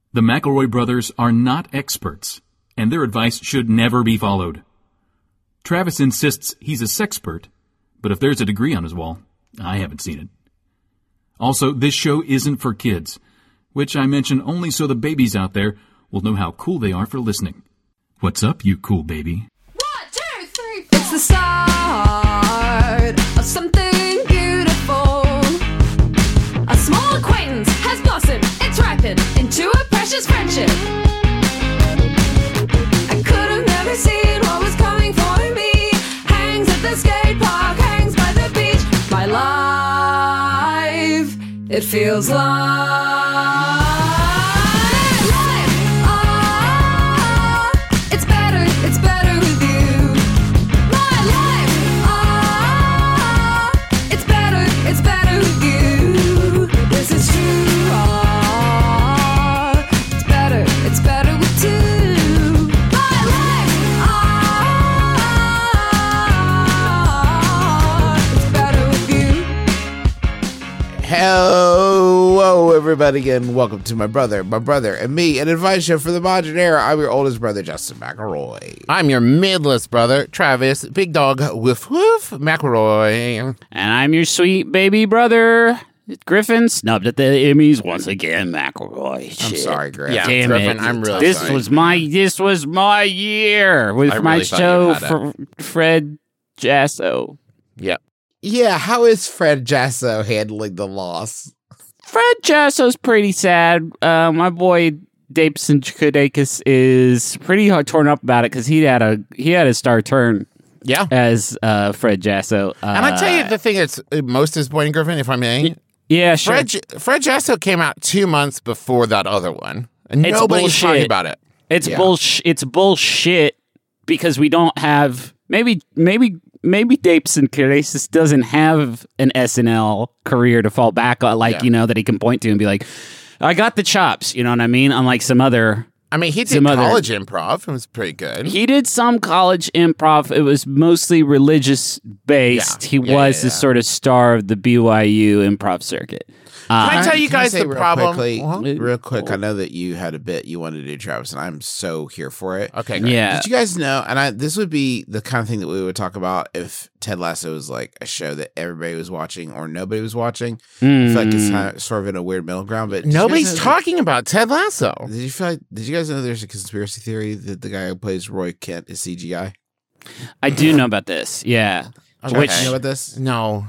The McElroy brothers are not experts, and their advice should never be followed. Travis insists he's a sexpert, but if there's a degree on his wall, I haven't seen it. Also, this show isn't for kids, which I mention only so the babies out there will know how cool they are for listening. What's up, you cool baby? 1, 2, 3, 4. It's the start of something beautiful. A small acquaintance has blossomed, it's ripened into a precious friendship. I could have never seen what was coming for me. Hangs at the skate park, hangs by the beach. My life, it feels like it's better with you. My life, it's better with you. This is true. It's better with two. My life, it's better with you. Hello, everybody, and welcome to my brother, and me, an advice show for the modern era. I'm your oldest brother, Justin McElroy. I'm your midless brother, Travis, Big Dog, Woof Woof, McElroy. And I'm your sweet baby brother, Griffin, snubbed at the Emmys once again, McElroy. I'm sorry, Griff. Yeah, Damn Griffin, it. I'm really this sorry. was my year with I my really thought show you had for Fred Jasso. Yep. Yeah, how is Fred Jasso handling the loss? Fred Jasso's pretty sad. My boy Dapeson Kudakis is pretty hard torn up about it because he had a star turn Yeah. as Fred Jasso. And I tell you the thing that's most disappointing, Griffin, if I may. Yeah, sure. Fred Jasso came out 2 months before that other one. And It's nobody's bullshit. talking about it. It's Yeah. bullshit. It's bullshit because we don't have maybe Dapeson Kudakis doesn't have an SNL career to fall back on, like that he can point to and be like, I got the chops. You know what I mean? Unlike some other. I mean, he did Some other- college improv. It was pretty good. He did some college improv. It was mostly religious based. Yeah. He Yeah, was yeah, the yeah. sort of star of the BYU improv circuit. Can I tell you Can I guys say the problem? Real quick, I know that you had a bit you wanted to do, Travis, and I'm so here for it. Okay, great. Yeah. Did you guys know, and this would be the kind of thing that we would talk about if Ted Lasso was like a show that everybody was watching or nobody was watching. I feel like it's kind of, sort of in a weird middle ground, but did you guys Nobody's know talking about Ted Lasso. did you guys know there's a conspiracy theory that the guy who plays Roy Kent is CGI? I do know about this. Yeah. Okay. Which You know about this? No.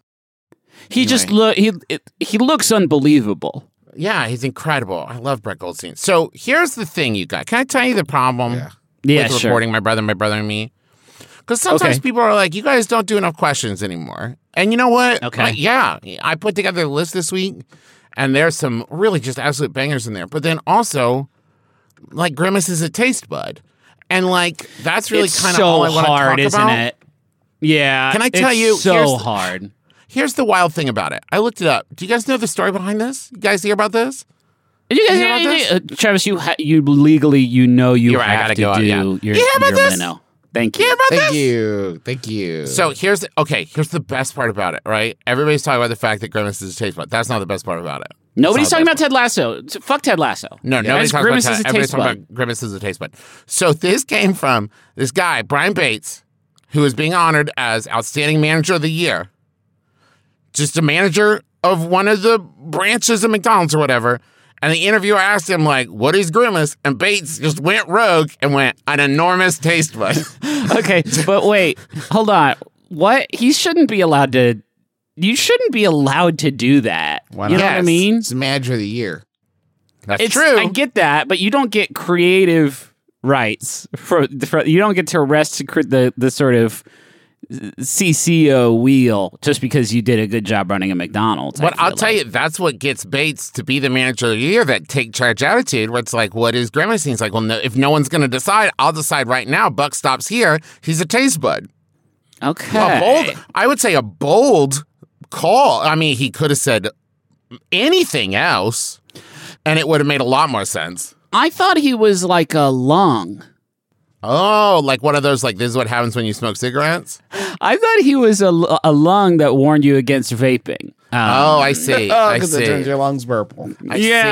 he just he looks unbelievable. Yeah, he's incredible. I love Brett Goldstein. So here's the thing, you guys. Can I tell you the problem Yeah. Yeah, with sure. reporting my brother and me? Because sometimes Okay. people are like, you guys don't do enough questions anymore. And you know what? Okay. Yeah, I put together a list this week, and there's some really just absolute bangers in there. But then also, like, Grimace is a taste bud. And, like, that's really It's kind of so all I want to talk hard, isn't about. it? Yeah. Can I tell it's you, So here's- hard. Here's the wild thing about it. I looked it up. Do you guys know the story behind this? You guys hear about this? Did you guys You hear about this? Travis, you legally, you You're right, I have gotta to go out, do yeah. your, You hear about your this? Leno. Thank you. Hear about Thank this? you. Thank you. So here's the best part about it, right? Everybody's talking about the fact that Grimace is a taste bud. That's not the best part about it. Nobody's That's talking not about Ted Lasso. Fuck Ted Lasso. No, Guys, nobody's talking Grimace about is a that. Everybody's taste talking bud. about Grimace is a taste bud. So this came from this guy, Brian Bates, who is being honored as Outstanding Manager of the Year. Just a manager of one of the branches of McDonald's or whatever. And the interviewer asked him, like, what is Grimace? And Bates just went rogue and went, an enormous taste bud. Okay, but wait, hold on. What? You shouldn't be allowed to do that. Why You know not? what I mean? It's manager of the year. That's true. I get that, but you don't get creative rights for you don't get to arrest the sort of CCO wheel just because you did a good job running a McDonald's. But I'll tell you, that's what gets Bates to be the manager of the year, that take charge attitude, where it's like, what is Grimace? He's like, well, no, if no one's going to decide, I'll decide right now. Buck stops here. He's a taste bud. Okay. I would say a bold call. I mean, he could have said anything else, and it would have made a lot more sense. I thought he was like a lung. Oh, like one of those, like, this is what happens when you smoke cigarettes? I thought he was a lung that warned you against vaping. Oh, I see. I Because it turns see. your lungs purple. I Yeah. see.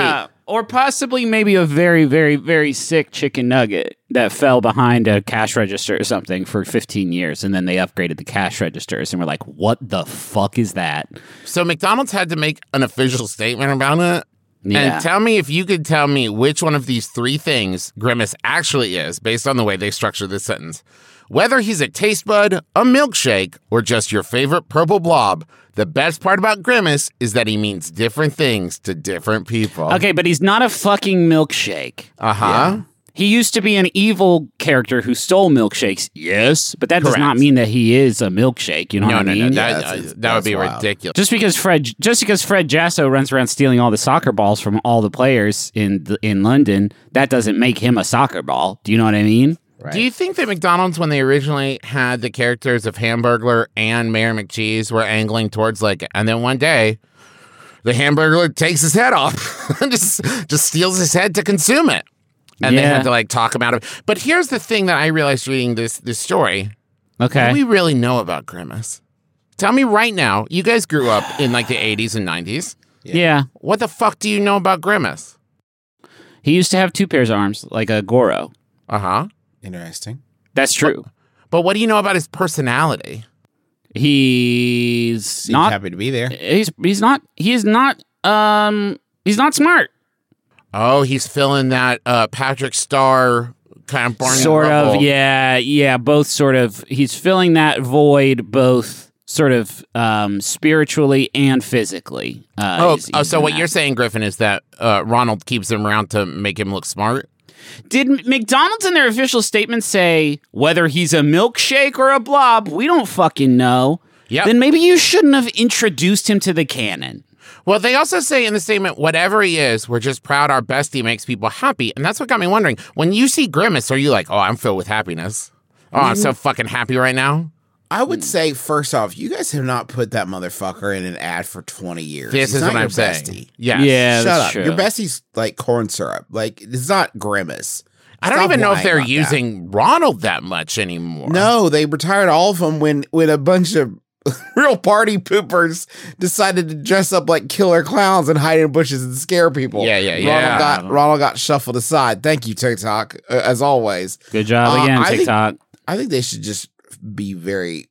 Or possibly maybe a very, very, very sick chicken nugget that fell behind a cash register or something for 15 years, and then they upgraded the cash registers, and we're like, what the fuck is that? So McDonald's had to make an official statement about it. Yeah. And tell me if you could tell me which one of these three things Grimace actually is, based on the way they structure this sentence. Whether he's a taste bud, a milkshake, or just your favorite purple blob, the best part about Grimace is that he means different things to different people. Okay, but he's not a fucking milkshake. Uh-huh. Yeah. He used to be an evil character who stole milkshakes, yes, but that does Correct. not mean that he is a milkshake. You know what I mean? That, that's that would be wild. ridiculous. Just because Fred Jasso runs around stealing all the soccer balls from all the players in London, that doesn't make him a soccer ball. Do you know what I mean? Right. Do you think that McDonald's, when they originally had the characters of Hamburglar and Mayor McCheese, were angling towards and then one day, the Hamburglar takes his head off and just steals his head to consume it, and they had to talk him out of it. But here's the thing that I realized reading this story: what Okay. do we really know about Grimace? Tell me right now. You guys grew up in the 80s and 90s. Yeah. What the fuck do you know about Grimace? He used to have two pairs of arms, like a Goro. Uh huh. Interesting. That's true. But what do you know about his personality? He's Seems not. happy to be there. He's not. He is not. He's not smart. Oh, he's filling that Patrick Star kind of Barney Sort Rubble. of. Yeah. Both sort of. He's filling that void both sort of spiritually and physically. So what you're saying, Griffin, is that Ronald keeps him around to make him look smart? Did McDonald's in their official statement say whether he's a milkshake or a blob? We don't fucking know. Yep. Then maybe you shouldn't have introduced him to the canon. Well, they also say in the statement, whatever he is, we're just proud our bestie makes people happy. And that's what got me wondering. When you see Grimace, are you like, oh, I'm filled with happiness? Oh, I'm so fucking happy right now? I would say, first off, you guys have not put that motherfucker in an ad for 20 years. This He's is not what your I'm saying. bestie. Yes. Yeah, Shut that's up. true. Your bestie's like corn syrup. Like, it's not Grimace. I don't Stop even know if lying they're about that. using Ronald that much anymore. No, they retired all of them when a bunch of real party poopers decided to dress up like killer clowns and hide in bushes and scare people. Yeah. Ronald got shuffled aside. Thank you, TikTok, as always. Good job again, I think- TikTok. I think they should just be very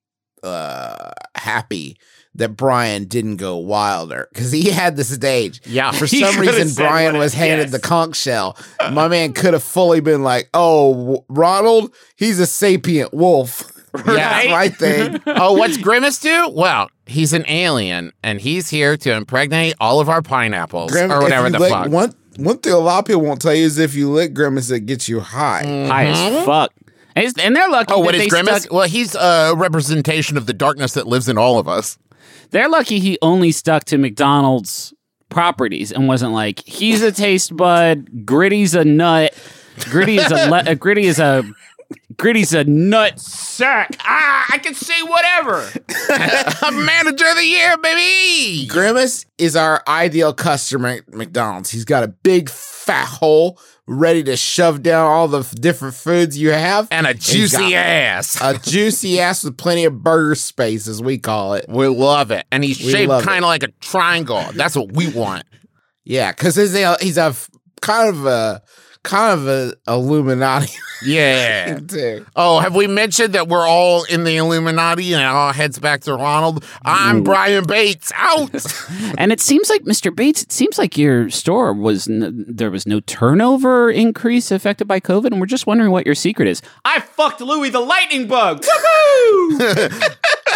happy that Brian didn't go wilder because he had the stage. Yeah. For He some could've reason, said Brian what- was handed yes. the conch shell. My man could have fully been like, "Oh, Ronald, he's a sapient wolf." Right? My thing. Oh, what's Grimace do? Well, he's an alien, and he's here to impregnate all of our pineapples, Grim- or if whatever you the lick- fuck. One thing a lot of people won't tell you is if you lick Grimace, it gets you high. High as fuck. And they're lucky. Oh, that what they is Grimace? stuck- Well, he's a representation of the darkness that lives in all of us. They're lucky he only stuck to McDonald's properties and wasn't like, he's a taste bud, Gritty's a nut, Gritty's a nut sack. I can say whatever. Manager of the year, baby! Grimace is our ideal customer at McDonald's. He's got a big fat hole ready to shove down all the different foods you have. And a he's juicy got ass. A juicy ass with plenty of burger space, as we call it. We love it. And he's We shaped love kind of like a triangle. That's what we want. Yeah, because he's a kind of a Illuminati Yeah. too. Uh, Oh, have we mentioned that we're all in the Illuminati and it all heads back to Ronald? I'm Brian Bates. Out. And it seems like, Mr. Bates, it seems like your store there was no turnover increase affected by COVID, and we're just wondering what your secret is. I fucked Louis the lightning bug. Woohoo!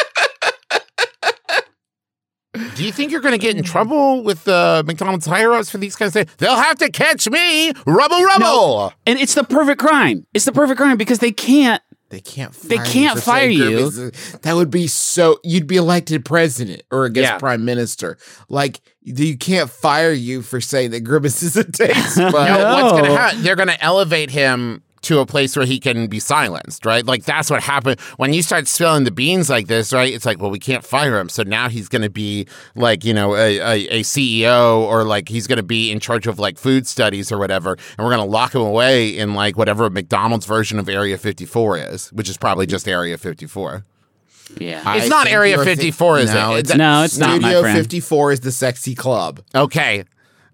Do you think you're going to get in trouble with McDonald's higher-ups for these kinds of things? They'll have to catch me. Rubble. No. And it's the perfect crime. It's the perfect crime because they can't. They can't. They can't fire you. That would be so. You'd be elected president or I guess Yeah. prime minister. Like you can't fire you for saying that Grimace is a taste bud. No, what's going to No. happen? They're going to elevate him to a place where he can be silenced, right? Like that's what happened when you start spilling the beans like this, right? It's like, well, we can't fire him, so now he's going to be like, a CEO or like he's going to be in charge of like food studies or whatever, and we're going to lock him away in like whatever McDonald's version of Area 54 is, which is probably just Area 54. Yeah. It's not Area 54, is no, it? It's No, it's not, my Studio friend. 54 is the sexy club. Okay.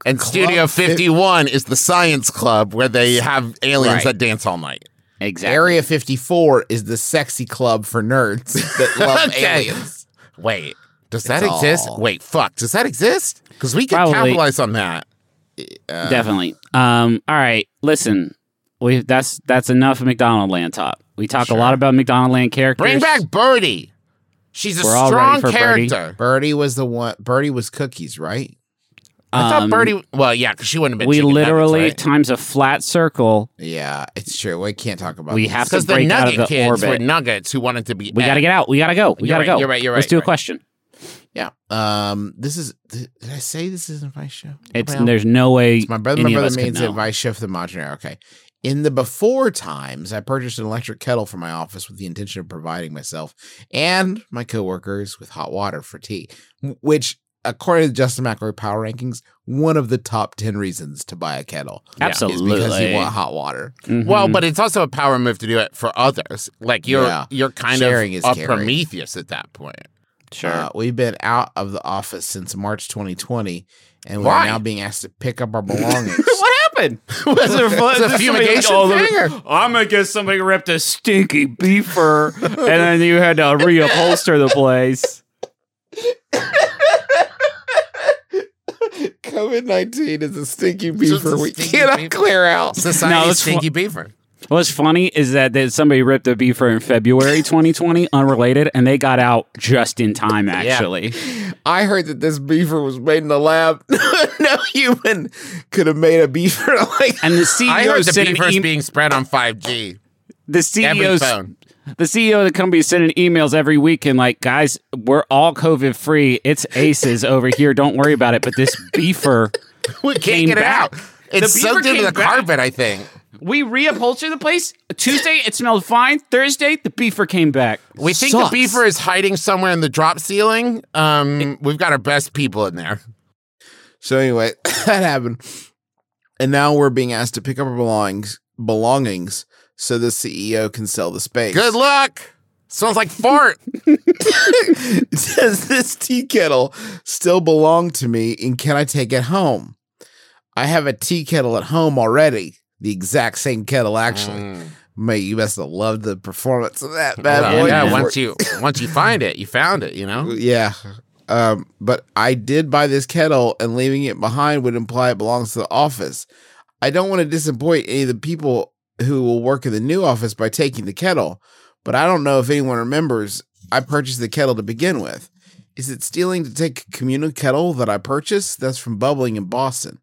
And Studio 51 is the science club where they have aliens Right. that dance all night. Exactly. Area 54 is the sexy club for nerds that love Okay. aliens. Wait, does that It's exist? all- Wait, fuck, does that exist? Because we could Probably. capitalize on that. Definitely. All right. Listen, that's enough of McDonald Land talk. We talk a lot about McDonald Land characters. Bring back Birdie. She's a We're all ready strong for Birdie. character. Birdie was the one. Birdie was Cookies, right? I thought Birdie. Well, yeah, because she wouldn't have been. We chicken literally nuggets, right? times a flat circle. Yeah, it's true. We can't talk about. We these. have to Because the break out of Nugget the kids were orbit. Nuggets who wanted to be. We got to get out. We got to go. We You're got to right, go. you're right, you're Let's right, do a you're right. question. Yeah. This is. Did I say this is an advice show? There's no way. It's my brother. any My of brother us could made an know. advice show for the Modular. Okay. In the before times, I purchased an electric kettle for my office with the intention of providing myself and my coworkers with hot water for tea, which, according to Justin McElroy Power Rankings, one of the top 10 reasons to buy a kettle. Absolutely. Is because you want hot water. Well, but it's also a power move to do it for others. Like you're kind Sharing of is a caring. Prometheus at that point. Sure. We've been out of the office since March 2020, and Why? we're now being asked to pick up our belongings. What happened? It's a fumigation finger. I'm gonna guess somebody ripped a stinky beefer, and then you had to reupholster the place. COVID-19 is a stinky beaver we stinky cannot beaver. clear out. Society it's stinky beaver. What's funny is that somebody ripped a beefer in February 2020, unrelated, and they got out just in time. Actually, I heard that this beaver was made in the lab. No human could have made a beaver like. and the CEO I heard the sent an beaver's email. being spread on 5G. The Every CEO's phone. The CEO of the company is sending emails every week and like, guys, we're all COVID free. It's aces over here. Don't worry about it. But this beefer, We can't came get it back. out. It's The beaver soaked into came the back. carpet, I think. we reupholstered the place. Tuesday, it smelled fine. Thursday, the beefer came back. We think Sucks. the beaver is hiding somewhere in the drop ceiling. We've got our best people in there. So anyway, that happened, and now we're being asked to pick up our belongings so the CEO can sell the space. Good luck. Smells like fart. Does this tea kettle still belong to me, and can I take it home? I have a tea kettle at home already. The exact same kettle, actually. Mate, you must have loved the performance of that bad boy. Yeah, before- once you find it, you found it, you know? Yeah. But I did buy this kettle, and leaving it behind would imply it belongs to the office. I don't want to disappoint any of the people who will work in the new office by taking the kettle, but I don't know if anyone remembers I purchased the kettle to begin with. Is it stealing to take a communal kettle that I purchased? That's from Bubbling in Boston.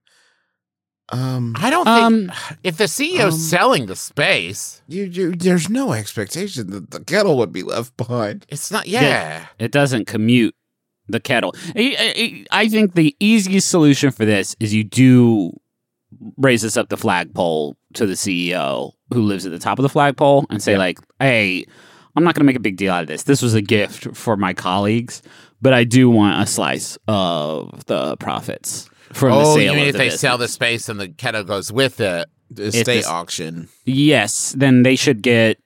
I don't think if the CEO's selling the space, There's no expectation that the kettle would be left behind. it's not. Yeah. It doesn't commute the kettle. I think the easiest solution for this is you do raise this up the flagpole to the CEO who lives at the top of the flagpole and say like, hey, I'm not going to make a big deal out of this. This was a gift for my colleagues, but I do want a slice of the profits from the Oh, sale you mean of if the they business. sell the space and the kettle goes with it? The If estate this- auction. Yes, then they should get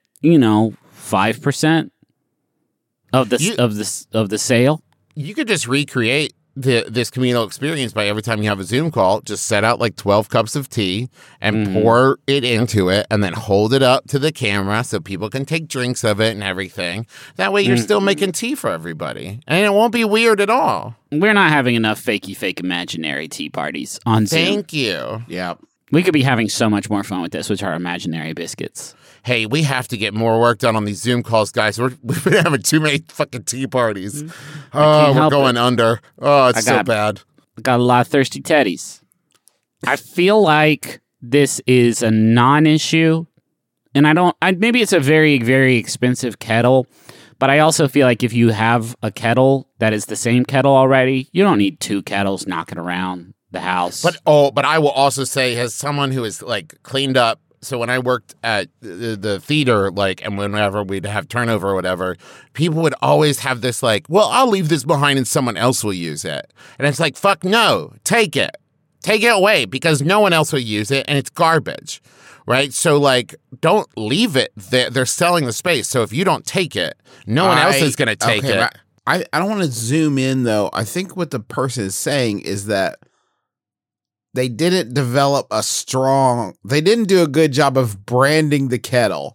5% of the sale. You could just recreate this communal experience by every time you have a Zoom call, just set out like 12 cups of tea and pour it into it and then hold it up to the camera so people can take drinks of it and everything. That way you're still making tea for everybody. And it won't be weird at all. We're not having enough fake imaginary tea parties on Zoom. Thank you. Yeah. We could be having so much more fun with this, which are imaginary biscuits. Hey, we have to get more work done on these Zoom calls, guys. We've been having too many fucking tea parties. Oh, we're help going under. Oh, it's so got- bad. Got a lot of thirsty teddies. I feel like this is a non-issue, and maybe it's a very, very expensive kettle, but I also feel like if you have a kettle that is the same kettle already, you don't need two kettles knocking around the house. But I will also say, as someone who is like cleaned up. So when I worked at the theater, like, and whenever we'd have turnover or whatever, people would always have this like, well, I'll leave this behind and someone else will use it. And it's like, fuck no, take it away because no one else will use it and it's garbage, right? So like, don't leave it there. They're selling the space. So if you don't take it, no one else is going to take it. right. I don't want to zoom in though. I think what the person is saying is that they didn't develop they didn't do a good job of branding the kettle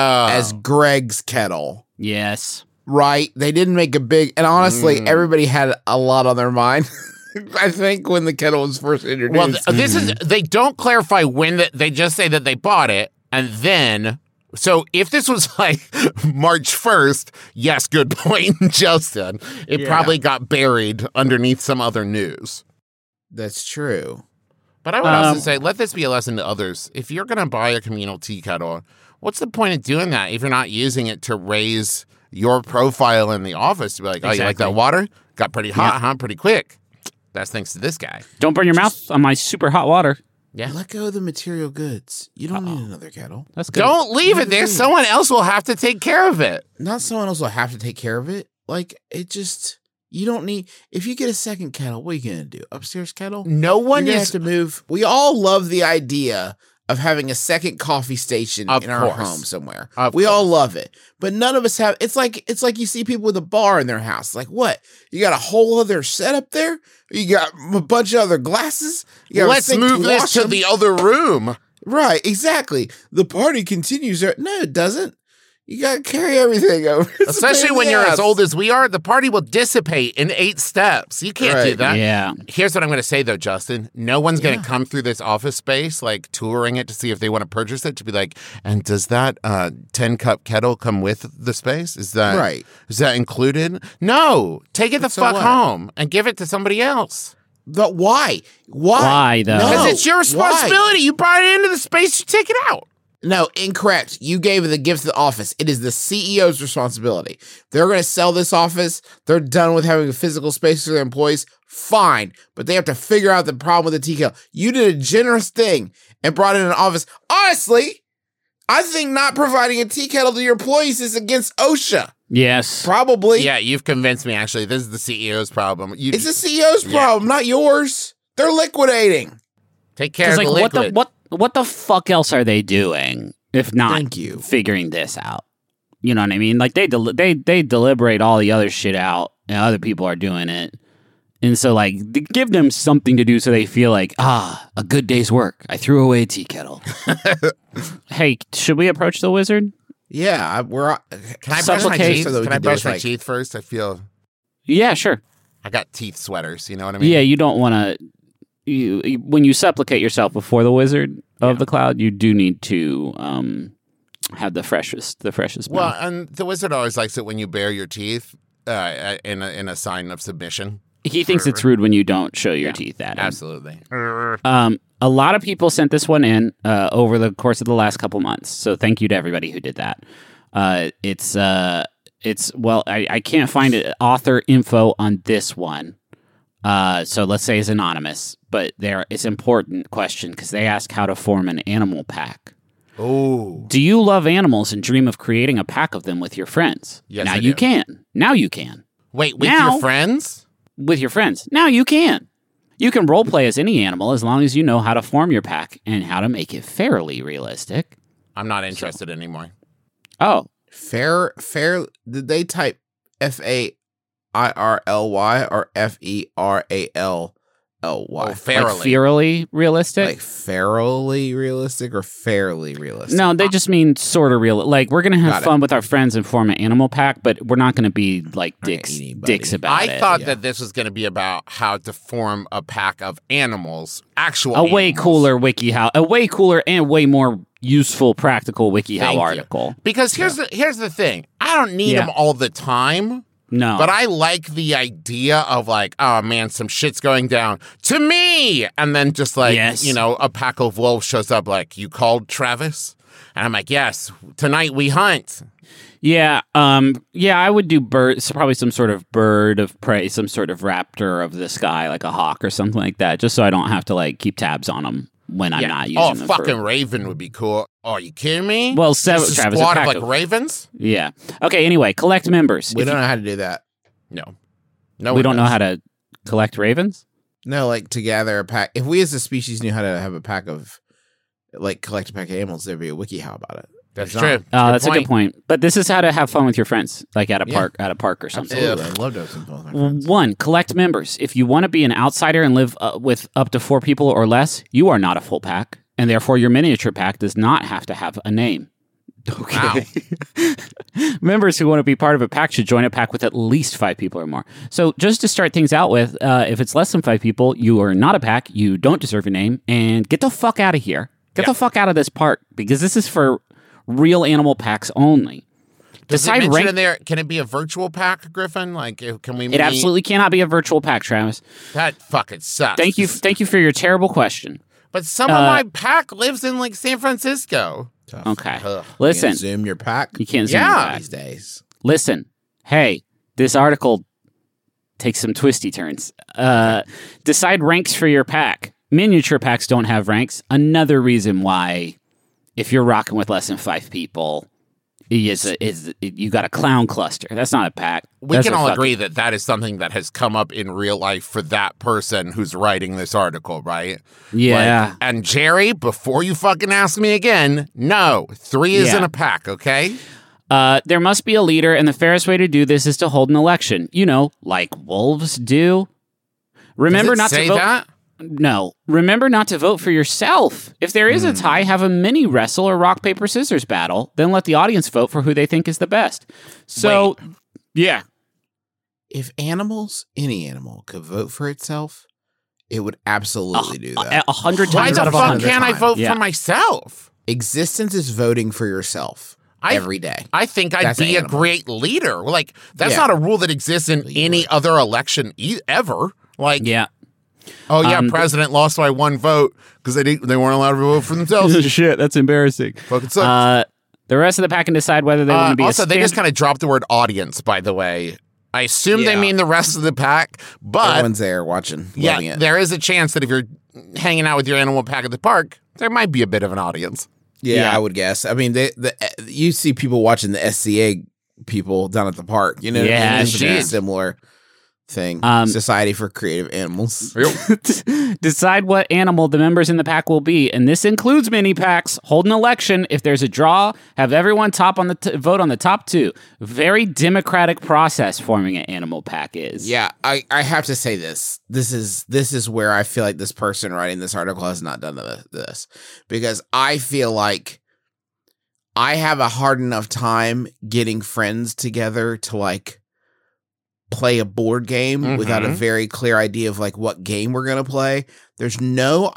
as Greg's kettle. Yes. Right? They didn't make a big, and honestly, everybody had a lot on their mind. I think when the kettle was first introduced. Well, this is, they don't clarify when, they just say that they bought it, and then, so if this was like March 1st, yes, good point, Justin. It probably got buried underneath some other news. That's true. But I would also say, let this be a lesson to others. If you're going to buy a communal tea kettle, what's the point of doing that if you're not using it to raise your profile in the office? To be like, oh, you like that water? Got pretty hot, huh? Pretty quick. That's thanks to this guy. Don't burn your mouth on my super hot water. Yeah. Let go of the material goods. You don't need another kettle. That's good. Don't leave it there. Someone else will have to take care of it. Not someone else will have to take care of it. Like, it just, you don't need, if you get a second kettle, what are you going to do? Upstairs kettle? No one You're gonna is. have to move. We all love the idea of having a second coffee station Of in our course. home somewhere. Of We all course. love it. But none of us have, it's like you see people with a bar in their house. Like, what? You got a whole other setup there? You got a bunch of other glasses? You got a Let's sink move this wash to them? the other room. Right, exactly. The party continues there. No, it doesn't. You got to carry everything over. It's a Especially pain in when the you're ass. as old as we are, the party will dissipate in 8 steps. You can't do Right. that. Yeah. Here's what I'm going to say, though, Justin. No one's going to come through this office space, like touring it to see if they want to purchase it, to be like, and does that 10-cup kettle come with the space? Is that Right. Is that included? No. Take it the So fuck what? home and give it to somebody else. But why? Why, though? Because No. it's your Why? responsibility. You brought it into the space, you take it out. No, incorrect. You gave the gift to the office. It is the CEO's responsibility. They're going to sell this office. They're done with having a physical space for their employees. Fine. But they have to figure out the problem with the tea kettle. You did a generous thing and brought in an office. Honestly, I think not providing a tea kettle to your employees is against OSHA. Yes. Probably. Yeah, you've convinced me, actually. This is the CEO's problem. It's the CEO's problem, not yours. They're liquidating. Take care of Because the like liquid. what the fuck else are they doing if not Thank you. figuring this out? You know what I mean? Like they deliberate all the other shit out, and other people are doing it, and so like give them something to do so they feel like a good day's work. I threw away a tea kettle. Hey, should we approach the wizard? Yeah, we're. Can I brush my Supplicate teeth? so that we Can I can do brush is, my like- teeth first? I feel Yeah, sure. I got teeth sweaters. You know what I mean? Yeah, you don't want to. When you supplicate yourself before the wizard of the cloud, you do need to have the freshest. Well, mouth. and the wizard always likes it when you bare your teeth in a sign of submission. He thinks it's rude when you don't show your teeth at him. Absolutely. A lot of people sent this one in over the course of the last couple months. So thank you to everybody who did that. It's well, I can't find author info on this one. So let's say it's anonymous, but it's an important question because they ask how to form an animal pack. Oh. Do you love animals and dream of creating a pack of them with your friends? Yes, now I you do. can. Now you can. Wait, with Now- your friends? With your friends. Now you can. You can role play as any animal as long as you know how to form your pack and how to make it fairly realistic. I'm not interested anymore. Oh, Fair. Did they type FAIRLY or FERALLY? Oh, like fairly. fairly realistic? Like fairly realistic or fairly realistic? No, they just mean sort of real. Like we're gonna have Got it. fun with our friends and form an animal pack, but we're not gonna be like dicks, anybody. dicks about I it. thought that this was going to be about how to form a pack of animals, actual A way animals. cooler WikiHow, a way cooler and way more useful, practical WikiHow Thank you. article. Because here's the thing. I don't need Yeah. them all the time. No, But I like the idea of like, oh man, some shit's going down to me. And then just like, Yes. a pack of wolves shows up like, you called Travis? And I'm like, yes, tonight we hunt. yeah, I would do birds, probably some sort of bird of prey, some sort of raptor of the sky, like a hawk or something like that, just so I don't have to like keep tabs on them when I'm not using Oh, them. fucking for... raven would be cool. Oh, are you kidding me? Well, Just a Travis, a squad of pack like of- ravens? Yeah. Okay. Anyway, collect members. We If don't know how to do that. No. we don't know how to collect ravens. No, like to gather a pack. If we as a species knew how to have a pack of, like, collect a pack of animals, there'd be a WikiHow about it. That's It's true. not. That's a good point. But this is how to have fun with your friends, like at a Yeah. park or something. Absolutely. I love to have some fun with my friends. 1, collect members. If you want to be an outsider and live with up to 4 people or less, you are not a full pack, and therefore your miniature pack does not have to have a name. Okay. Members who want to be part of a pack should join a pack with at least 5 people or more. So just to start things out with, if it's less than 5 people, you are not a pack, you don't deserve a name, and get the fuck out of here. Get the fuck out of this park, because this is for real animal packs only. Does it mention in there, can it be a virtual pack, Griffin? Like, can we meet? It absolutely cannot be a virtual pack, Travis. That fucking sucks. Thank you for your terrible question. But some of my pack lives in, like, San Francisco. Tough. Okay. Ugh. Listen, You can't zoom your pack you can't zoom Yeah. your pack. these days. Listen, hey, this article takes some twisty turns. Decide ranks for your pack. Miniature packs don't have ranks. Another reason why, if you're rocking with less than 5 people, you got a clown cluster. That's not a pack. We That's can a all fucking- agree that that is something that has come up in real life for that person who's writing this article, right? Yeah. Like, and Jerry, before you fucking ask me again, no, 3 isn't Yeah. a pack, okay? There must be a leader, and the fairest way to do this is to hold an election. You know, like wolves do. Remember Does it not say to vote. that? No. Remember not to vote for yourself. If there is a tie, have a mini wrestle or rock, paper, scissors battle. Then let the audience vote for who they think is the best. So, yeah. If any animal could vote for itself, it would absolutely do that. 100 Why times the out of fuck 100. can't I vote Yeah. for myself? Existence is voting for yourself every day. I think I'd That's be a animal. great leader. Like, that's Yeah. not a rule that exists in any other election ever. Like, Yeah. oh yeah, president lost by 1 vote because they weren't allowed to vote for themselves. Shit, that's embarrassing. Fucking sucks. The rest of the pack can decide whether they want to be Also, a they just kind of dropped the word audience, by the way. I assume they Yeah. mean the rest of the pack, but Everyone's there watching, loving yeah, it. there is a chance that if you're hanging out with your animal pack at the park, there might be a bit of an audience. Yeah, I would guess. I mean, you see people watching the SCA people down at the park. You know, Yeah, it's a very shit. similar thing. Society for Creative Animals. Decide what animal the members in the pack will be, and this includes mini packs. Hold an election. If there's a draw, have everyone vote on the top 2. Very democratic process forming an animal pack is. Yeah, I have to say this. This is where I feel like this person writing this article has not done this, because I feel like I have a hard enough time getting friends together to like play a board game without a very clear idea of like what game we're gonna play. There's no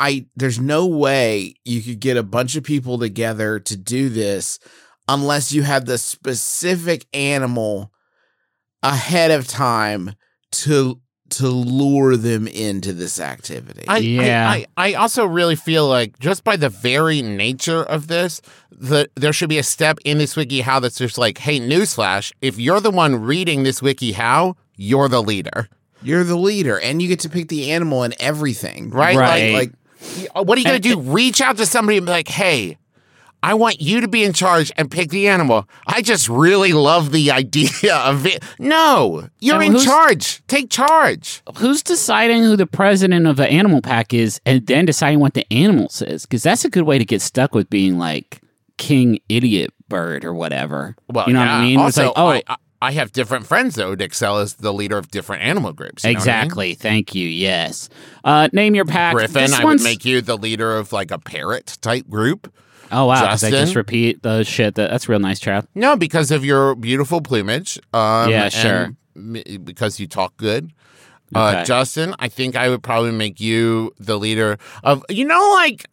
way you could get a bunch of people together to do this unless you have the specific animal ahead of time to lure them into this activity. I also really feel like just by the very nature of this, that there should be a step in this WikiHow that's just like, hey, newsflash, if you're the one reading this WikiHow, you're the leader. You're the leader, and you get to pick the animal and everything. Right? Right. Like What are you going to do? Reach out to somebody and be like, hey, I want you to be in charge and pick the animal. I just really love the idea of it. No, you're And in who's- charge. Take charge. Who's deciding who the president of the animal pack is, and then deciding what the animal says? Because that's a good way to get stuck with being like King Idiot Bird or whatever. Well, you know what I mean? Also, it's like, I have different friends, though. Dixel is the leader of different animal groups. You know what I mean? exactly. Thank you. Yes. Name your pack. Griffin, This I would one's- make you the leader of like a parrot type group. Oh wow! 'Cause I just Justin? repeat the shit. That's real nice, Trav. No, because of your beautiful plumage. Yeah, sure. and because you talk good. Okay. Justin, I think I would probably make you the leader of, like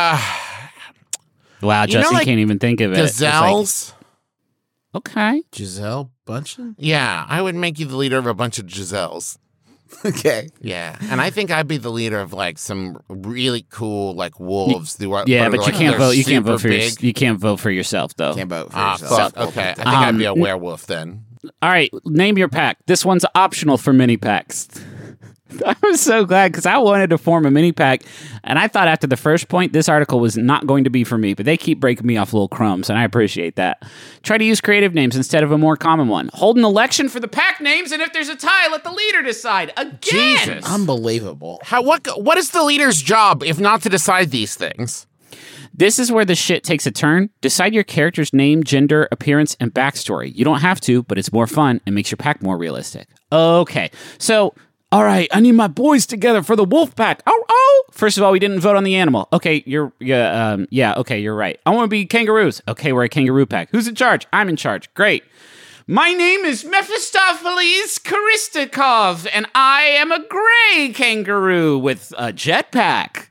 Wow, You know, Justin like, can't even think of it. It's like, gazelles. okay. Giselle Bundchen? Yeah, I would make you the leader of a bunch of gazelles. Okay. Yeah, and I think I'd be the leader of like some really cool like wolves. Who are, Yeah, but but you like, can't they're vote. You can't super vote for big. you can't vote for yourself though. Can't vote for Ah, yourself. fuck. Okay, I think I'd be a werewolf then. All right, name your pack. This one's optional for mini packs. I was so glad because I wanted to form a mini pack, and I thought after the first point, this article was not going to be for me, but they keep breaking me off little crumbs, and I appreciate that. Try to use creative names instead of a more common one. Hold an election for the pack names, and if there's a tie, let the leader decide. Again! Jesus. Unbelievable. What is the leader's job if not to decide these things? This is where the shit takes a turn. Decide your character's name, gender, appearance, and backstory. You don't have to, but it's more fun and makes your pack more realistic. Okay, so, all right, I need my boys together for the wolf pack. Oh! First of all, we didn't vote on the animal. Okay, okay, you're right. I want to be kangaroos. Okay, we're a kangaroo pack. Who's in charge? I'm in charge. Great. My name is Mephistopheles Karistikov, and I am a gray kangaroo with a jetpack.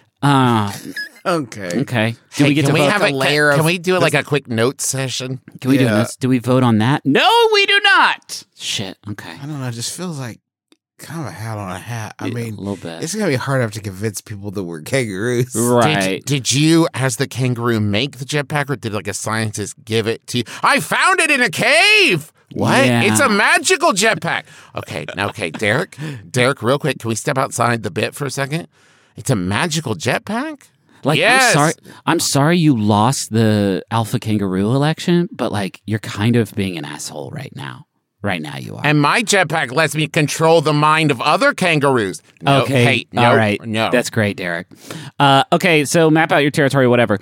Okay. Okay. Do we get to vote? have a layer? Can we do like a quick note session? Can we do this? Do we vote on that? No, we do not. Shit. Okay. I don't know. It just feels like kind of a hat on a hat. I mean, a little bit. It's gonna be hard enough to convince people that we're kangaroos. Right. Did you, as the kangaroo, make the jetpack, or did like a scientist give it to you? I found it in a cave. What? Yeah. It's a magical jetpack. Okay, Derek, real quick, can we step outside the bit for a second? It's a magical jetpack? Like, yes. I'm sorry you lost the alpha kangaroo election, but like you're kind of being an asshole right now. Right now you are. And my jetpack lets me control the mind of other kangaroos. No, okay. Hey, no, all right. No. That's great, Derek. Okay, so map out your territory, whatever.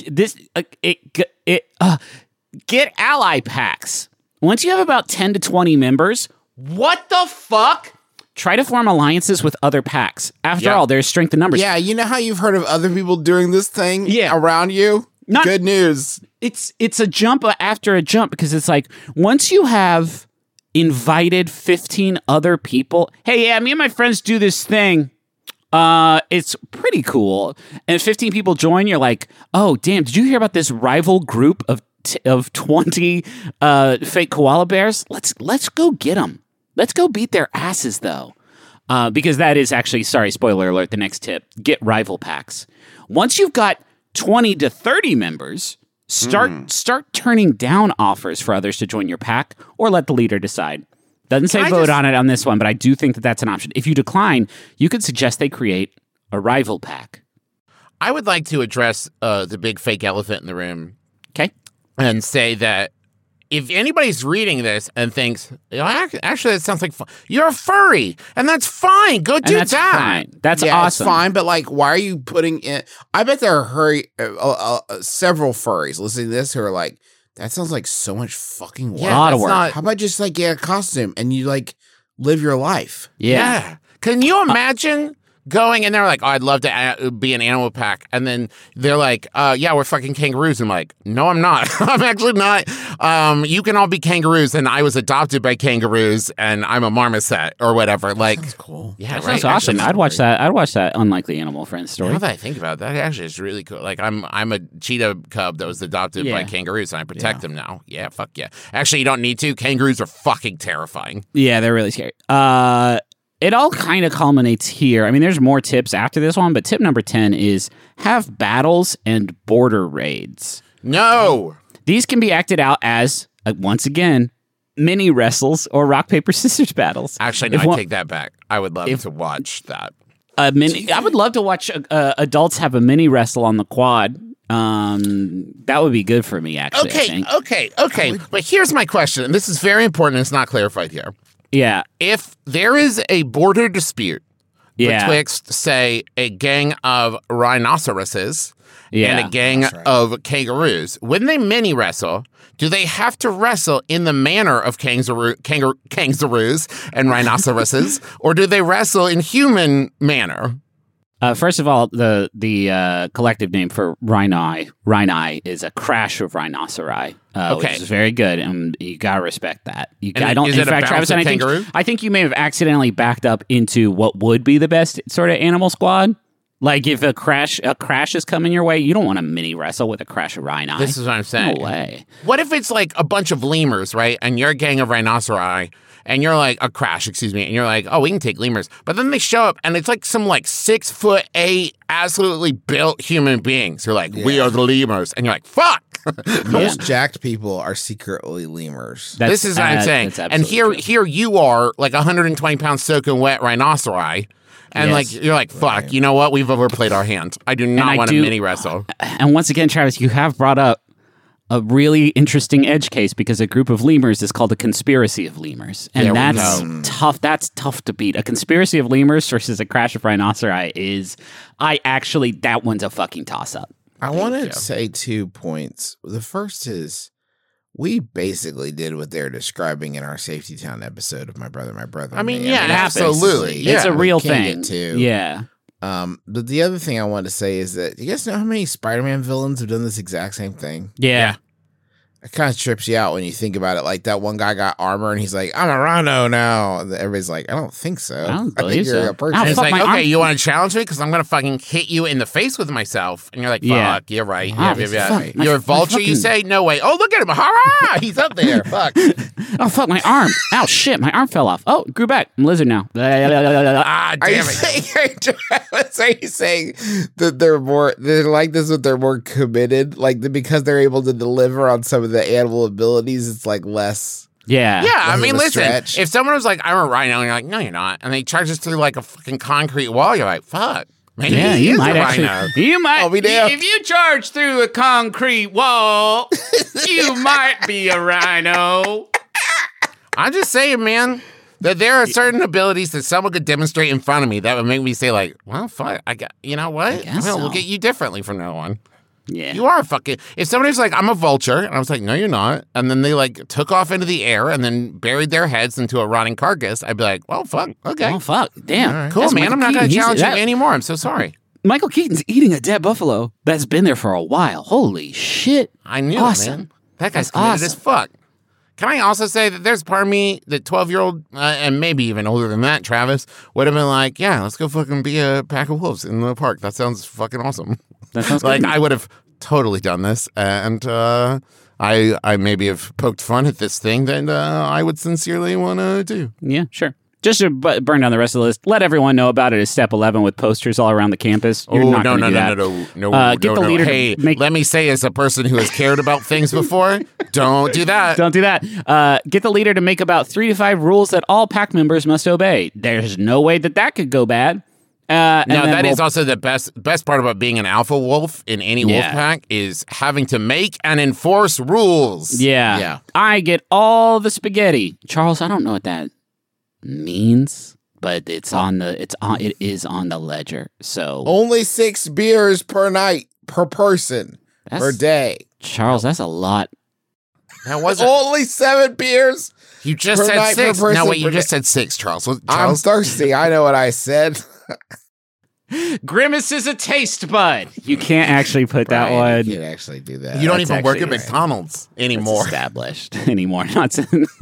Get ally packs. Once you have about 10 to 20 members, what the fuck? Try to form alliances with other packs. After all, there's strength in numbers. Yeah, you know how you've heard of other people doing this thing around you? Good news. It's a jump after a jump, because it's like once you have invited 15 other people, hey, yeah, me and my friends do this thing. It's pretty cool. And 15 people join, you're like, oh, damn, did you hear about this rival group of 20 fake koala bears? Let's go get them. Let's go beat their asses, though. Because that is actually, sorry, spoiler alert, the next tip. Get rival packs. Once you've got 20 to 30 members, start turning down offers for others to join your pack, or let the leader decide. Doesn't say vote on it on this one, but I do think that that's an option. If you decline, you could suggest they create a rival pack. I would like to address the big fake elephant in the room. Okay. And say that if anybody's reading this and thinks, actually, that sounds like fun. You're a furry, and that's fine. Go do that's that. Fine. That's yeah, awesome. It's fine, but like, why are you putting in? I bet there are several furries listening to this who are like, that sounds like so much fucking work. Yeah, a lot of work. How about just like get a costume and you like live your life? Yeah. Can you imagine going and they're like, oh, I'd love to be an animal pack. And then they're like, yeah, we're fucking kangaroos. I'm like, no, I'm not. I'm actually not. You can all be kangaroos. And I was adopted by kangaroos and I'm a marmoset or whatever. Like, That's cool. Yeah, That right. sounds awesome. I'd watch that. I'd watch that Unlikely Animal Friends story. Now that I think about it, that actually is really cool. Like, I'm a cheetah cub that was adopted by kangaroos and I protect them now. Yeah, fuck yeah. Actually, you don't need to. Kangaroos are fucking terrifying. Yeah, they're really scary. It all kind of culminates here. I mean, there's more tips after this one, but tip number 10 is have battles and border raids. No. These can be acted out as, once again, mini wrestles or rock, paper, scissors battles. Actually, no, I take that back. I would love to watch that. I would love to watch adults have a mini wrestle on the quad. That would be good for me, actually. Okay. But here's my question, and this is very important. It's not clarified here. Yeah. If there is a border dispute betwixt, say, a gang of rhinoceroses and a gang of kangaroos, when they mini wrestle, do they have to wrestle in the manner of kangaroos and rhinoceroses, or do they wrestle in human manner? First of all, the collective name for rhini is a crash of rhinoceri, which is very good, and you gotta respect that. Travis, I think you may have accidentally backed up into what would be the best sort of animal squad. Like if a crash is coming your way, you don't want to mini wrestle with a crash of rhini. This is what I'm saying. No way. What if it's like a bunch of lemurs, right? And you're a gang of rhinoceri. And you're like, a crash, excuse me. And you're like, oh, we can take lemurs. But then they show up and it's like some like 6'8", absolutely built human beings. You're like, we are the lemurs. And you're like, fuck. Most jacked people are secretly lemurs. This is what I'm saying. And here you are like 120 pounds soaking wet rhinoceri. And like, you're like, fuck, you know what? We've overplayed our hand. I do not want to mini wrestle. And once again, Travis, you have brought up a really interesting edge case because a group of lemurs is called a conspiracy of lemurs. And that's tough. That's tough to beat. A conspiracy of lemurs versus a crash of rhinoceri that one's a fucking toss up. I want to say 2 points. The first is we basically did what they're describing in our Safety Town episode of My Brother, My Brother. I mean, and Me. yeah, it's absolutely. basically- It's a we real can't thing. get to. Yeah. But the other thing I wanted to say is that you guys know how many Spider-Man villains have done this exact same thing? Yeah. It kind of trips you out when you think about it. Like that one guy got armor and he's like, I'm a rhino now. And everybody's like, I don't think so. I don't think believe you're so. a person. Ow, It's fuck like, my okay, arm. you want to challenge me? Because I'm going to fucking hit you in the face with myself. And you're like, fuck, Yeah. you're right. Wow, Yeah. fuck, You're a my vulture, you fucking- say? No way. Oh, look at him. Hurrah! He's up there. Fuck. Oh, fuck, my arm. Ow, shit, my arm fell off. Oh, grew back. I'm a lizard now. Ah, Are you damn it. saying, are you saying that they're like this, but they're more committed? Like because they're able to deliver on some of the animal abilities, it's like less. Yeah. Yeah, I Less mean, of a listen, stretch. if someone was like, I'm a rhino, and you're like, no, you're not. And they charge us through like a fucking concrete wall, you're like, fuck. Maybe Yeah, he you is might a actually. rhino. You might. I'll be damned. If you charge through a concrete wall, you might be a rhino. I'm just saying, man, that there are certain abilities that someone could demonstrate in front of me that would make me say, like, well, fuck, you know what? I'm guess going to so. look at you differently from now on. Yeah. You are a fucking. If somebody's like, I'm a vulture, and I was like, no, you're not, and then they like took off into the air and then buried their heads into a rotting carcass, I'd be like, well, fuck, okay. Oh fuck! Damn. Cool, That's man. Michael I'm not going Keaton. to He's- challenge that- you anymore. I'm so sorry. Michael Keaton's eating a dead buffalo that's been there for a while. Holy shit! I knew Awesome. it, man. That guy's That's committed as awesome. fuck. Can I also say that there's part of me, that 12-year-old, and maybe even older than that, Travis, would have been like, yeah, let's go fucking be a pack of wolves in the park. That sounds fucking awesome. That sounds Like, good. I would have totally done this, and I maybe have poked fun at this thing that I would sincerely want to do. Yeah, sure. Just to burn down the rest of the list, let everyone know about it as step 11 with posters all around the campus. You're not no, gonna no, do no, that. no, no, Get no, the no. leader to Hey, make- let me say, as a person who has cared about things before, don't do that. Don't do that. Get the leader to make about 3 to 5 rules that all pack members must obey. There's no way that could go bad. No, that is also the best part about being an alpha wolf in any wolf Yeah. pack is having to make and enforce rules. Yeah. Yeah. I get all the spaghetti. Charles, I don't know what that means, but it is on the ledger. So Only 6 beers per night per person per That's- day. Charles, that's a lot. That wasn't. Only 7 beers. You just per said night per 6. No, person wait, you per just day. said 6, Charles. I'm Charles, thirsty. I know what I said. Grimace is a taste bud. You can't actually put that Brian, one. You can't actually do that. you don't that's even work actually at right. McDonald's anymore. Established anymore. Not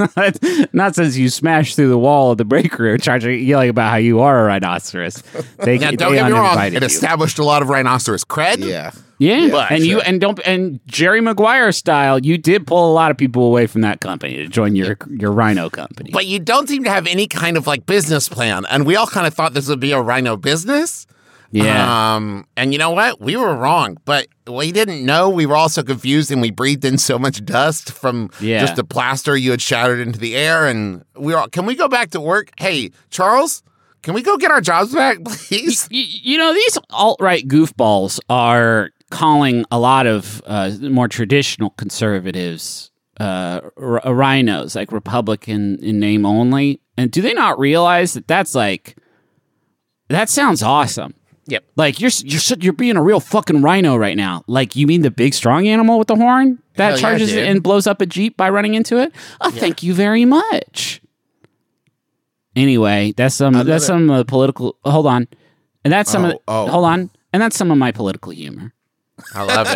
since you smashed through the wall of the break room, yelling about how you are a rhinoceros. They Now, they don't get me wrong. uninvited It you. established a lot of rhinoceros cred. Yeah. Yeah, But- and you Sure. and Jerry Maguire style, you did pull a lot of people away from that company to join your rhino company. But you don't seem to have any kind of like business plan. And we all kind of thought this would be a rhino business. yeah, And you know what? We were wrong, but we didn't know. We were also confused, and we breathed in so much dust from Yeah. just the plaster you had shattered into the air. And we were all, can we go back to work? Hey, Charles, can we go get our jobs back, please? you know, these alt-right goofballs are calling a lot of more traditional conservatives rhinos, like Republican in name only. And do they not realize that that sounds awesome? Yep. Like you're being a real fucking rhino right now. Like you mean the big strong animal with the horn that Hell yeah, charges dude. and blows up a Jeep by running into it? Oh, thank you very much. Anyway, that's some political. Hold on, and that's some. Hold on, and that's some of my political humor. I love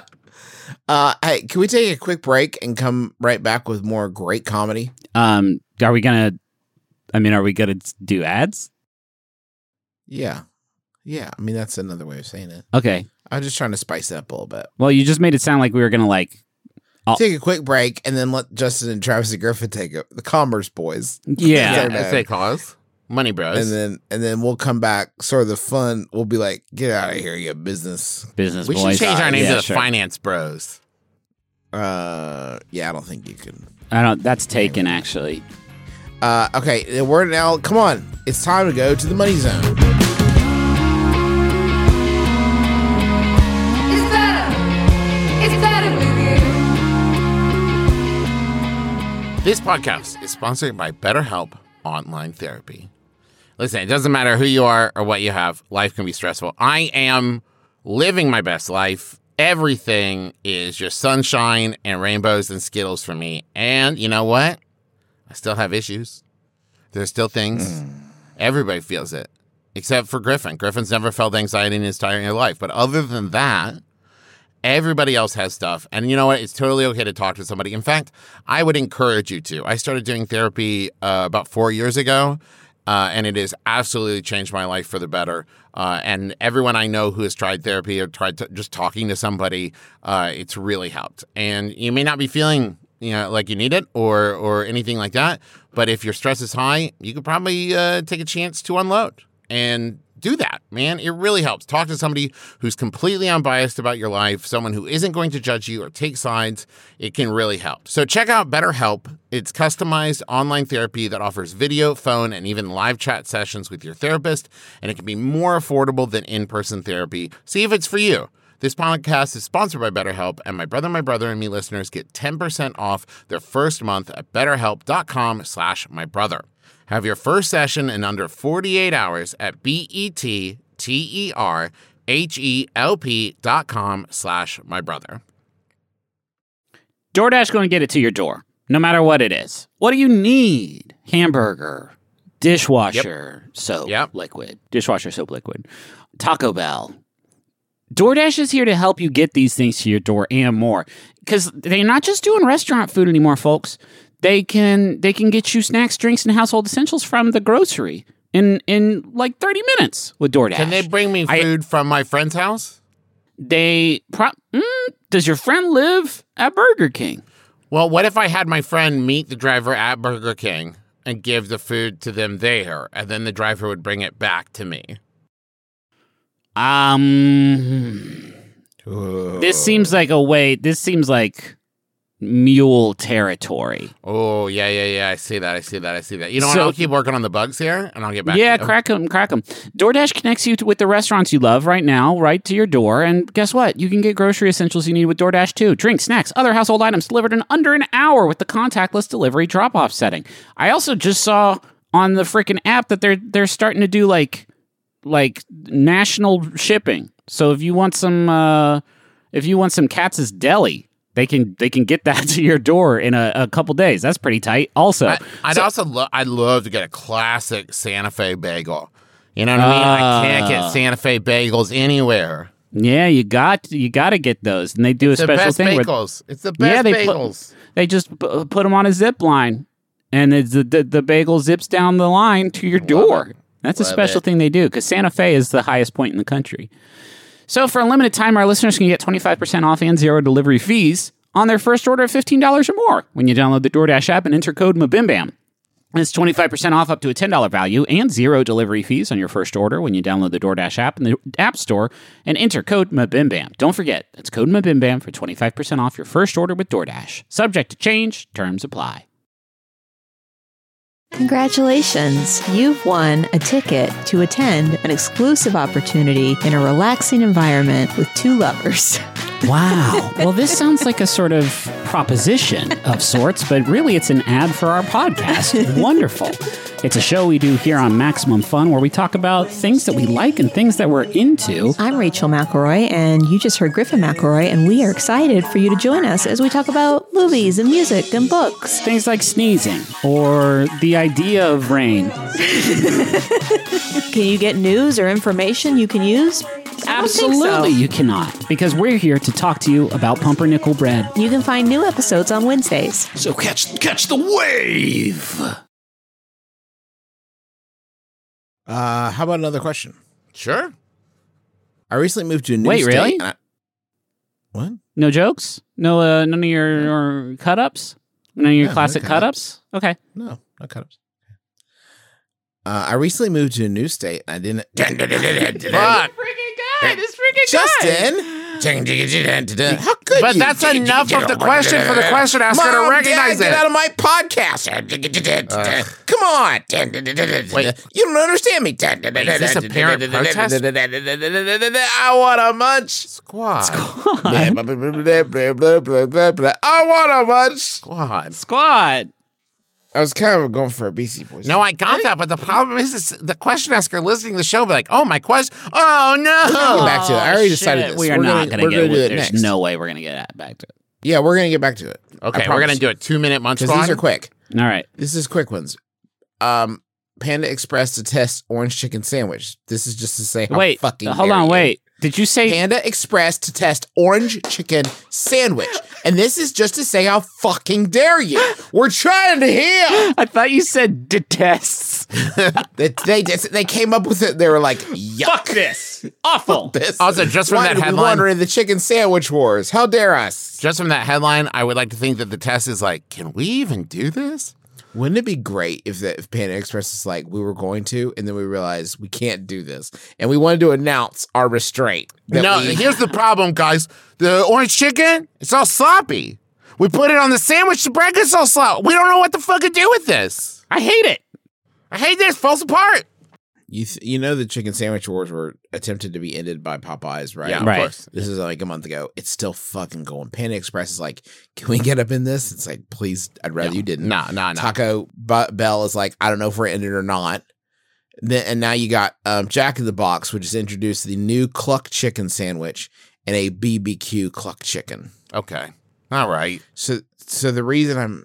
it. Hey, can we take a quick break and come right back with more great comedy? Are we gonna do ads? Yeah. Yeah. I mean, that's another way of saying it. Okay. I'm just trying to spice it up a little bit. Well, you just made it sound like we were gonna like. Take a quick break and then let Justin and Travis and Griffin take it. The Commerce Boys. Yeah. They're As bad. they call us. Money bros. And then we'll come back. Sort of the fun. We'll be like, get out of here, you business. Business we boys. should change our name Yeah, to the sure. Finance Bros. Yeah, I don't think you can. I don't. That's taken actually. Okay, we're now. Come on, it's time to go to the money zone. It's better with you. This podcast is sponsored by BetterHelp Online Therapy. Listen, it doesn't matter who you are or what you have. Life can be stressful. I am living my best life everything is just sunshine and rainbows and Skittles for me. And you know what? I still have issues. There's still things. Everybody feels it, except for Griffin. Griffin's never felt anxiety in his entire life. But other than that, everybody else has stuff. And you know what? It's totally okay to talk to somebody. In fact, I would encourage you to. I started doing therapy about 4 years ago, and it has absolutely changed my life for the better. And everyone I know who has tried therapy or tried just talking to somebody, it's really helped. And you may not be feeling like you need it or anything like that, but if your stress is high, you could probably take a chance to unload and do that, man. It really helps. Talk to somebody who's completely unbiased about your life, someone who isn't going to judge you or take sides. It can really help. So check out BetterHelp. It's customized online therapy that offers video, phone, and even live chat sessions with your therapist, and it can be more affordable than in-person therapy. See if it's for you. This podcast is sponsored by BetterHelp, and my brother, and me listeners get 10% off their first month at BetterHelp.com/mybrother. Have your first session in under 48 hours at BetterHelp.com/mybrother. DoorDash going to get it to your door, no matter what it is. What do you need? Hamburger, dishwasher, soap, liquid, dishwasher soap liquid, Taco Bell. DoorDash is here to help you get these things to your door and more, because they're not just doing restaurant food anymore, folks. They can get you snacks, drinks, and household essentials from the grocery in like 30 minutes with DoorDash. Can they bring me food from my friend's house? Does your friend live at Burger King? Well, what if I had my friend meet the driver at Burger King and give the food to them there, and then the driver would bring it back to me? This seems like mule territory. Oh, yeah. I see that. You know what? I'll keep working on the bugs here, and I'll get back to you. Yeah, crack them. DoorDash connects you with the restaurants you love right now, right to your door. And guess what? You can get grocery essentials you need with DoorDash, too. Drinks, snacks, other household items delivered in under an hour with the contactless delivery drop-off setting. I also just saw on the freaking app that they're starting to do like national shipping. So if you want some Katz's Deli, they can get that to your door in a couple days. That's pretty tight. Also, I'd love to get a classic Santa Fe bagel. You know what I mean? I can't get Santa Fe bagels anywhere. Yeah, you got to get those, and they do a special thing. It's the best bagels. They just put them on a zip line, and the bagel zips down the line to your door. That's a special thing they do, because Santa Fe is the highest point in the country. So for a limited time, our listeners can get 25% off and zero delivery fees on their first order of $15 or more when you download the DoorDash app and enter code MABIMBAM. It's 25% off up to a $10 value and zero delivery fees on your first order when you download the DoorDash app in the App Store and enter code MABIMBAM. Don't forget, that's code MABIMBAM for 25% off your first order with DoorDash. Subject to change. Terms apply. Congratulations! You've won a ticket to attend an exclusive opportunity in a relaxing environment with two lovers. Wow. Well, this sounds like a sort of proposition of sorts, but really it's an ad for our podcast. Wonderful. It's a show we do here on Maximum Fun where we talk about things that we like and things that we're into. I'm Rachel McElroy, and you just heard Griffin McElroy, and we are excited for you to join us as we talk about movies and music and books. Things like sneezing or the idea of rain. Can you get news or information you can use? Absolutely, you cannot, because we're here to talk to you about pumpernickel bread. You can find new episodes on Wednesdays. So catch the wave. How about another question? Sure. I recently moved to a new Wait, state. really? What? No jokes? No, none of your cut-ups? None of your classic no cut-ups? Okay. No cut-ups. I recently moved to a new state, and I didn't. Fuck. This freaking Justin! How could But you? that's enough of the question for the question asker to recognize Dad, it. get out of my podcast. Come on. Wait. You don't understand me. Is this a parent protest? I want a munch. Squad. I want a munch. Squad. Squad. I was kind of going for a Beastie Boys. No, I got that, but the problem is the question asker listening to the show be like, oh, my question. Oh, no. Get back to it. I already decided this. We are not going to get do it There's next. no way we're going to get back to it. Yeah, we're going to get back to it. Okay, we're going to do a 2-minute munch because these are quick. All right. This is quick ones. Panda Express to test orange chicken sandwich. This is just to say how Wait, fucking hold dare on, you. wait. Did you say Panda Express to test orange chicken sandwich. And this is just to say how fucking dare you. We're trying to hear. I thought you said detests. They came up with it. They were like, yuck. Fuck this. Awful. This. Also, just from Why that did we headline, wander in the chicken sandwich wars? How dare us? just from that headline, I would like to think that the test is like, can we even do this? Wouldn't it be great if Panda Express is like, we were going to, and then we realized we can't do this. And we wanted to announce our restraint. No, here's the problem, guys. The orange chicken, it's all sloppy. We put it on the sandwich, the bread gets all sloppy. We don't know what the fuck to do with this. I hate it. I hate this. Falls apart. You know the chicken sandwich wars were attempted to be ended by Popeyes, right? Yeah, Right. of course. This is like a month ago. It's still fucking going. Panda Express is like, can we get up in this? It's like, please, I'd rather you didn't. No. Taco Bell is like, I don't know if we're ended or not. And now you got Jack in the Box, which has introduced the new cluck chicken sandwich and a BBQ cluck chicken. Okay. All right. So the reason I'm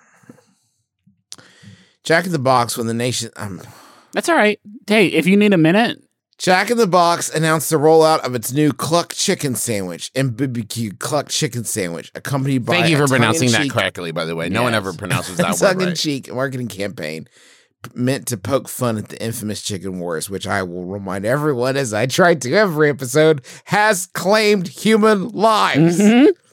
Jack in the Box when the nation That's all right. Hey, if you need a minute. Jack in the Box announced the rollout of its new cluck chicken sandwich and BBQ cluck chicken sandwich, accompanied by Thank you a for pronouncing that tongue-in-cheek correctly, by the way. No one ever pronounces that word tongue-in-cheek right. marketing campaign meant to poke fun at the infamous chicken wars, which I will remind everyone, as I tried to every episode, has claimed human lives.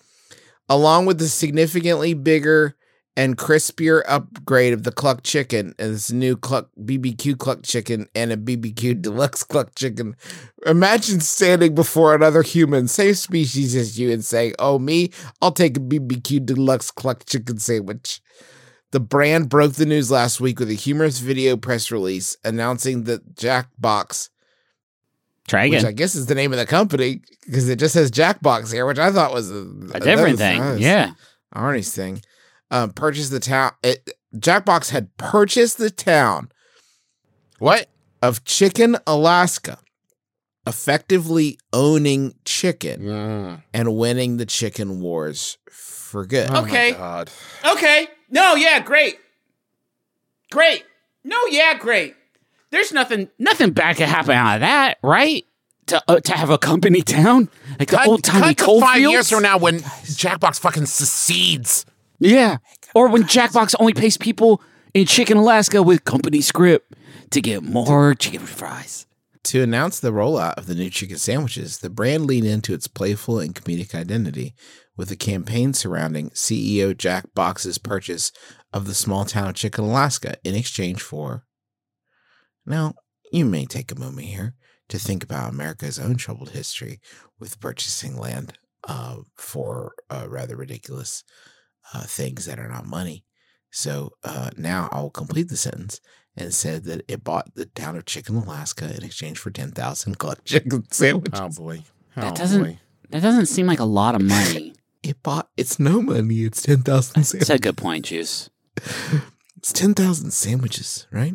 Along with the significantly bigger and crispier upgrade of the cluck chicken and this new cluck BBQ cluck chicken and a BBQ deluxe cluck chicken. Imagine standing before another human, same species as you, and saying, "Oh, me, I'll take a BBQ deluxe cluck chicken sandwich." The brand broke the news last week with a humorous video press release announcing that Jackbox, Try which again. I guess is the name of the company because it just says Jackbox here, which I thought was A different thing. Yeah. Arnie's thing. Purchased the town. Jackbox had purchased the town What? of Chicken, Alaska, effectively owning chicken and winning the chicken wars for good. Okay. God. Okay. No, yeah, great. Great. No, yeah, great. There's nothing bad can happen out of that, right? To have a company town? Like the old timey cut to coal 5 fields? years from now when Jackbox fucking secedes. Yeah. Or when Jackbox only pays people in Chicken, Alaska with company script to get more chicken fries. To announce the rollout of the new chicken sandwiches, the brand leaned into its playful and comedic identity with a campaign surrounding CEO Jackbox's purchase of the small town of Chicken, Alaska in exchange for... Now, you may take a moment here to think about America's own troubled history with purchasing land for rather ridiculous things that are not money. So now I will complete the sentence and said that it bought the town of Chicken, Alaska in exchange for 10,000 cluck chicken sandwiches. Oh, boy. That doesn't seem like a lot of money. It's no money. It's 10,000 That's sandwiches. a good point, Juice. It's 10,000 sandwiches, right?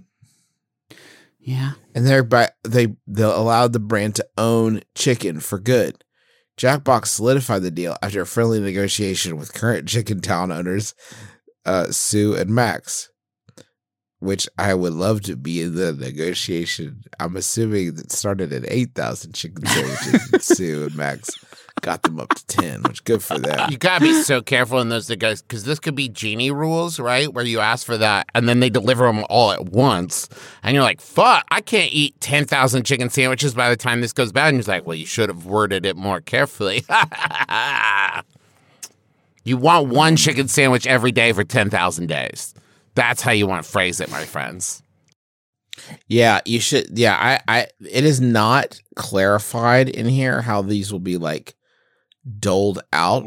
Yeah. And they allowed the brand to own chicken for good. Jackbox solidified the deal after a friendly negotiation with current chicken town owners, Sue and Max, which I would love to be in the negotiation. I'm assuming that started at 8,000 chicken sandwiches. And Sue and Max got them up to 10, which good for them. You gotta be so careful in those guys because this could be genie rules, right? Where you ask for that and then they deliver them all at once, and you're like, "Fuck, I can't eat 10,000 chicken sandwiches by the time this goes bad." And he's like, "Well, you should have worded it more carefully." You want one chicken sandwich every day for 10,000 days. That's how you want to phrase it, my friends. Yeah, you should. Yeah, it is not clarified in here how these will be like doled out.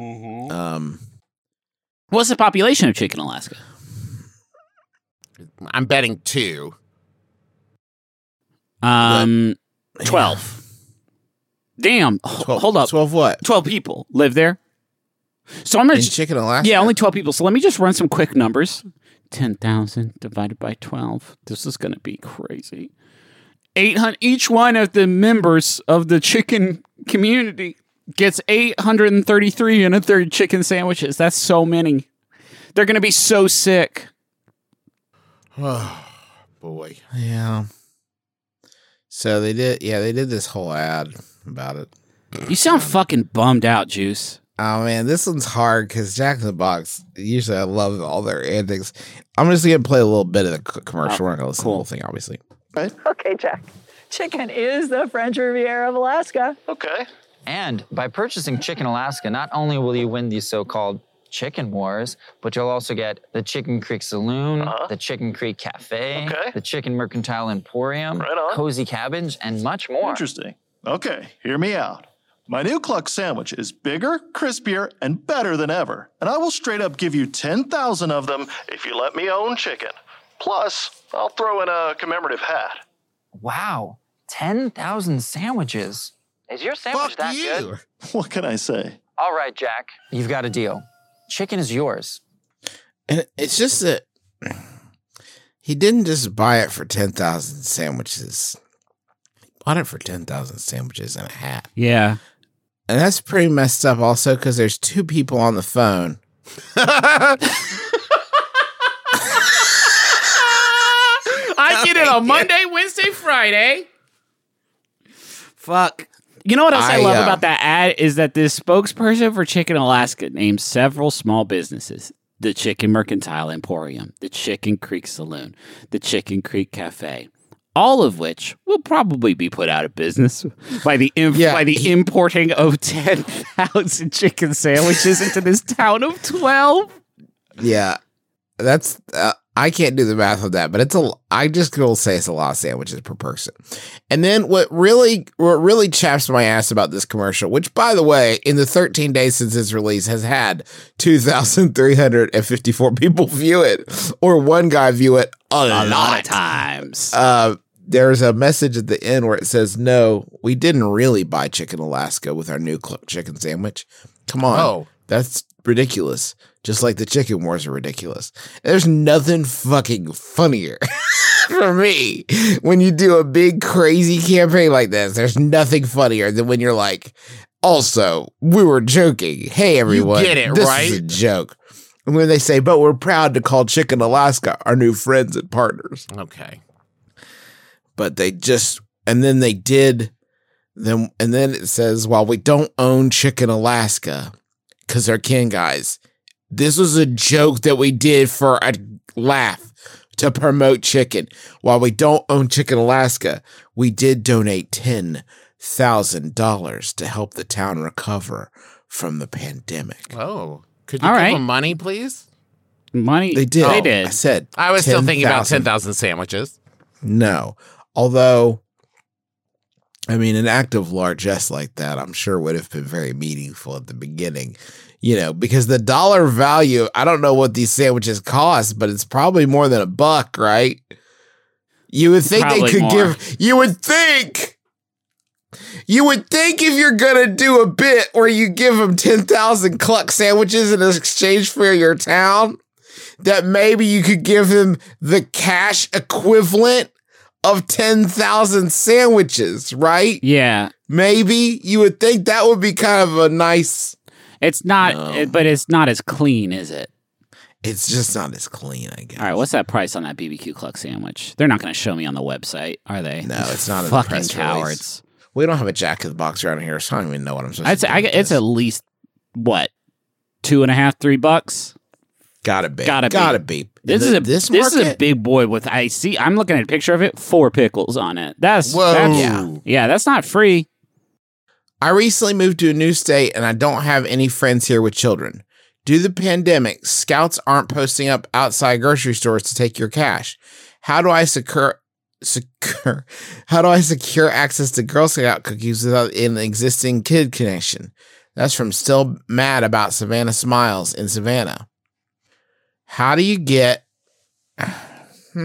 What's the population of Chicken, Alaska? I'm betting 2. 12. Damn. 12, Hold up. 12 what? 12 people live there. So I'm going In to... Chicken, Alaska? Yeah, only 12 people. So let me just run some quick numbers 10,000 divided by 12. This is going to be crazy. 800. Each one of the members of the chicken community gets 833 and a third chicken sandwiches. That's so many. They're going to be so sick. Oh, boy. Yeah. So they did this whole ad about it. You sound fucking bummed out, Juice. Oh man, this one's hard because Jack in the Box, usually I love all their antics. I'm just going to play a little bit of the commercial. We're not going to listen to the whole thing, obviously. Okay, Jack. Chicken is the French Riviera of Alaska. Okay. And by purchasing Chicken Alaska, not only will you win these so-called chicken wars, but you'll also get the Chicken Creek Saloon, the Chicken Creek Cafe, the Chicken Mercantile Emporium, Cozy Cabbage, and much more. Interesting. Okay, hear me out. My new Cluck sandwich is bigger, crispier, and better than ever. And I will straight up give you 10,000 of them if you let me own chicken. Plus, I'll throw in a commemorative hat. Wow, 10,000 sandwiches. Is your sandwich that good? What can I say? All right, Jack, you've got a deal. Chicken is yours. And it's just that he didn't just buy it for 10,000 sandwiches. He bought it for 10,000 sandwiches and a hat. Yeah. And that's pretty messed up also because there's two people on the phone. I get it on Monday, Wednesday, Friday. Fuck. You know what else I love about that ad is that this spokesperson for Chicken Alaska named several small businesses. The Chicken Mercantile Emporium, the Chicken Creek Saloon, the Chicken Creek Cafe, all of which will probably be put out of business by the importing of 10,000 chicken sandwiches into this town of 12. Yeah, that's I can't do the math of that, but I just will say it's a lot of sandwiches per person. And then what really chaps my ass about this commercial, which by the way, in the 13 days since its release has had 2,354 people view it, or one guy view it a lot of times. There's a message at the end where it says, "No, we didn't really buy Chicken Alaska with our new chicken sandwich. Come on, that's ridiculous. Just like the chicken wars are ridiculous. There's nothing fucking funnier for me when you do a big crazy campaign like this. There's nothing funnier than when you're like, also, we were joking. Hey, everyone. You get it, this right? is a joke. And when they say, but we're proud to call Chicken Alaska our new friends and partners. Okay. But they just, and then they did, and then it says, while we don't own Chicken Alaska, because they're kin guys, this was a joke that we did for a laugh to promote chicken. While we don't own Chicken Alaska, we did donate $10,000 to help the town recover from the pandemic. Oh, could you give them money, please? Money? They did. They did. I said I was still thinking about 10,000 sandwiches. No. Although, I mean, an act of largesse like that, I'm sure would have been very meaningful at the beginning, you know, because the dollar value, I don't know what these sandwiches cost, but it's probably more than $1, right? You would think Probably they could more. you would think if you're going to do a bit where you give them 10,000 cluck sandwiches in exchange for your town, that maybe you could give them the cash equivalent of 10,000 sandwiches, right? Yeah. Maybe you would think that would be kind of a nice. It's not, but it's not as clean, is it? It's just not as clean, I guess. All right, what's that price on that BBQ Cluck sandwich? They're not going to show me on the website, are they? No, it's not in the Fucking press cowards. release. We don't have a Jack in the Box around here, so I don't even know what I'm supposed I'd to say do. it's at least what, $2.5, $3? Gotta be. This is a big boy with I'm looking at a picture of it, 4 pickles on it. That's that's not free. I recently moved to a new state and I don't have any friends here with children. Due to the pandemic, scouts aren't posting up outside grocery stores to take your cash. How do I secure access to Girl Scout cookies without an existing kid connection? That's from Still Mad About Savannah Smiles in Savannah. How do you get? I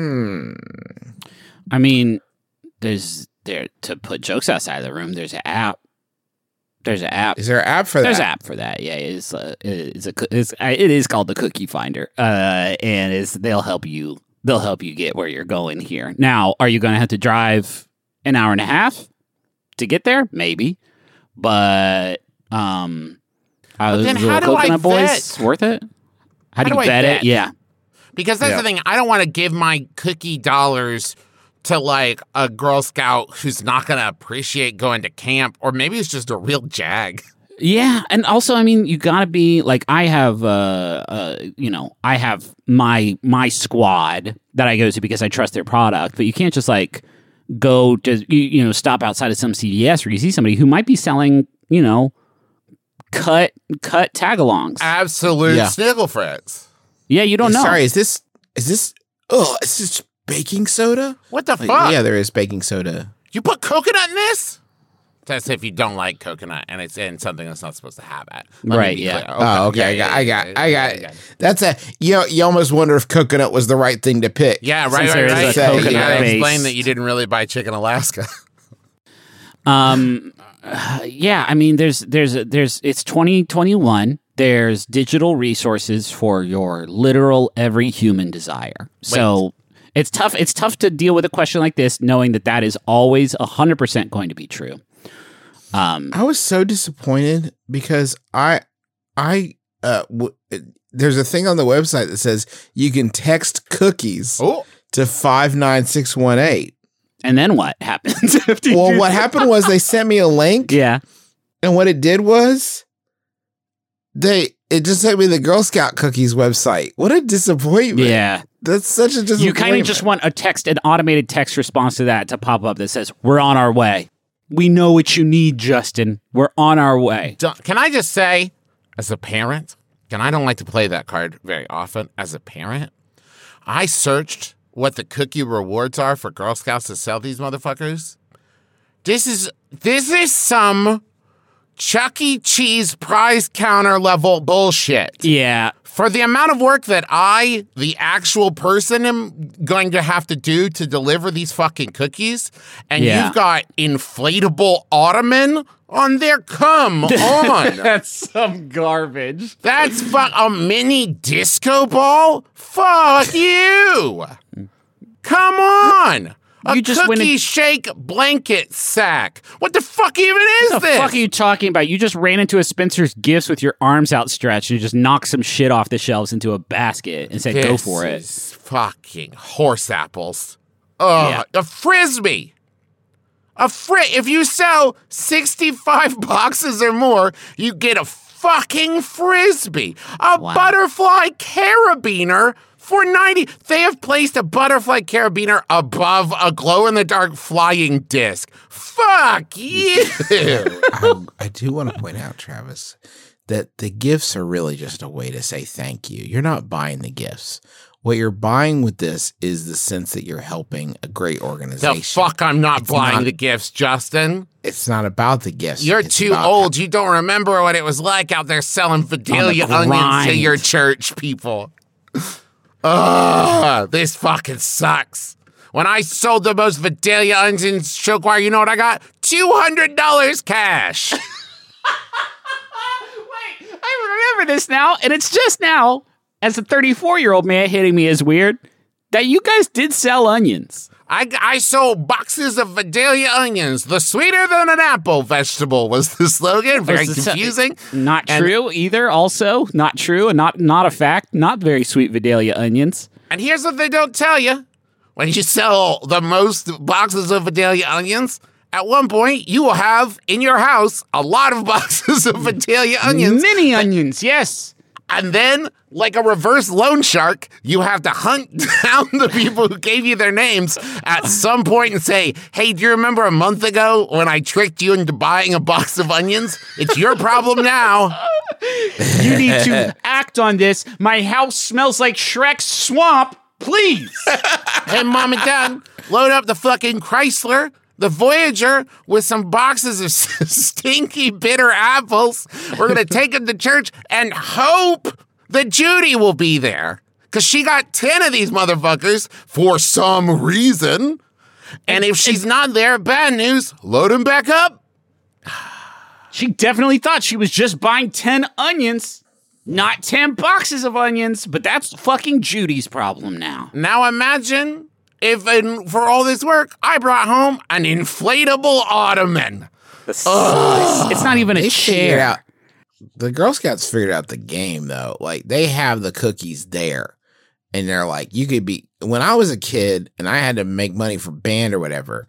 mean, there's to put jokes outside of the room. There's an app. There's an app. Is there an app for that? There's an app for that. Yeah, it is called the Cookie Finder, and they'll help you get where you're going here. Now, are you going to have to drive an hour and a half to get there? Maybe, but then how do I Coconut Boys vet? worth it? How do you I vet vet? it? Yeah, Because that's the thing. I don't want to give my cookie dollars to like a Girl Scout who's not going to appreciate going to camp, or maybe it's just a real jag. yeah, and also, I mean, you got to be like, I have, I have my squad that I go to because I trust their product, but you can't just like go to stop outside of some CVS where you see somebody who might be selling cut tagalongs. Absolute sniggle frets. Yeah, you don't know. Sorry, is this is this baking soda? What the fuck? Yeah, there is baking soda. You put coconut in this? That's if you don't like coconut and it's in something that's not supposed to have it. Right, yeah. Oh, okay. I got it. That's you almost wonder if coconut was the right thing to pick. Yeah, Since right. there is a coconut You gotta base. explain that you didn't really buy Chicken Alaska. Yeah, I mean, there's it's 2021. There's digital resources for your literal every human desire. So it's tough. It's tough to deal with a question like this, knowing that is always 100% going to be true. I was so disappointed because there's a thing on the website that says you can text cookies to 59618. And then what happens? Well, what happened was they sent me a link. Yeah. And what it did was it just sent me the Girl Scout cookies website. What a disappointment. Yeah. That's such a disappointment. You kind of just want an automated text response to that to pop up that says, "We're on our way. We know what you need, Justin. We're on our way." Can I just say, as a parent, and I don't like to play that card very often, as a parent, I searched what the cookie rewards are for Girl Scouts to sell these motherfuckers. This is some Chuck E. Cheese prize counter level bullshit. Yeah. For the amount of work that I, the actual person, am going to have to do to deliver these fucking cookies, and you've got inflatable ottoman on there, come on. That's some garbage. That's a mini disco ball? Fuck you. Come on. You just cookie shake blanket sack. What the fuck even is What the this? fuck are you talking about? You just ran into a Spencer's Gifts with your arms outstretched and you just knocked some shit off the shelves into a basket and said, "Go for it." This is fucking horse apples. Ugh, a Frisbee. If you sell 65 boxes or more, you get a fucking Frisbee. A butterfly carabiner for 90. They have placed a butterfly carabiner above a glow-in-the-dark flying disc. Fuck you. I do want to point out, Travis, that the gifts are really just a way to say thank you. You're not buying the gifts. What you're buying with this is the sense that you're helping a great organization. The fuck I'm not buying the gifts, Justin. It's not about the gifts. You're too old. You don't remember what it was like out there selling Vidalia onions to your church people. Ugh, this fucking sucks. When I sold the most Vidalia onions show choir, you know what I got? $200 cash. Wait, I remember this now, and it's just now, as a 34-year-old man hitting me as weird, that you guys did sell onions. I sold boxes of Vidalia onions. The sweeter than an apple vegetable was the slogan. Very confusing. Not true either. Also, not true and not a fact. Not very sweet Vidalia onions. And here's what they don't tell you. When you sell the most boxes of Vidalia onions, at one point you will have in your house a lot of boxes of Vidalia onions. Mini onions, yes. And then, like a reverse loan shark, you have to hunt down the people who gave you their names at some point and say, "Hey, do you remember a month ago when I tricked you into buying a box of onions? It's your problem now." You need to act on this. My house smells like Shrek's swamp. Please. Hey, Mom and Dad, load up the fucking Chrysler, the Voyager, with some boxes of stinky, bitter apples. We're going to take them to church and hope that Judy will be there. Because she got 10 of these motherfuckers for some reason. And if she's not there, bad news, load them back up. She definitely thought she was just buying 10 onions, not 10 boxes of onions, but that's fucking Judy's problem now. Now imagine if for all this work, I brought home an inflatable ottoman. It's not even a They figured chair. out- The Girl Scouts figured out the game though. Like they have the cookies there, and they're like, you could be. When I was a kid and I had to make money for band or whatever,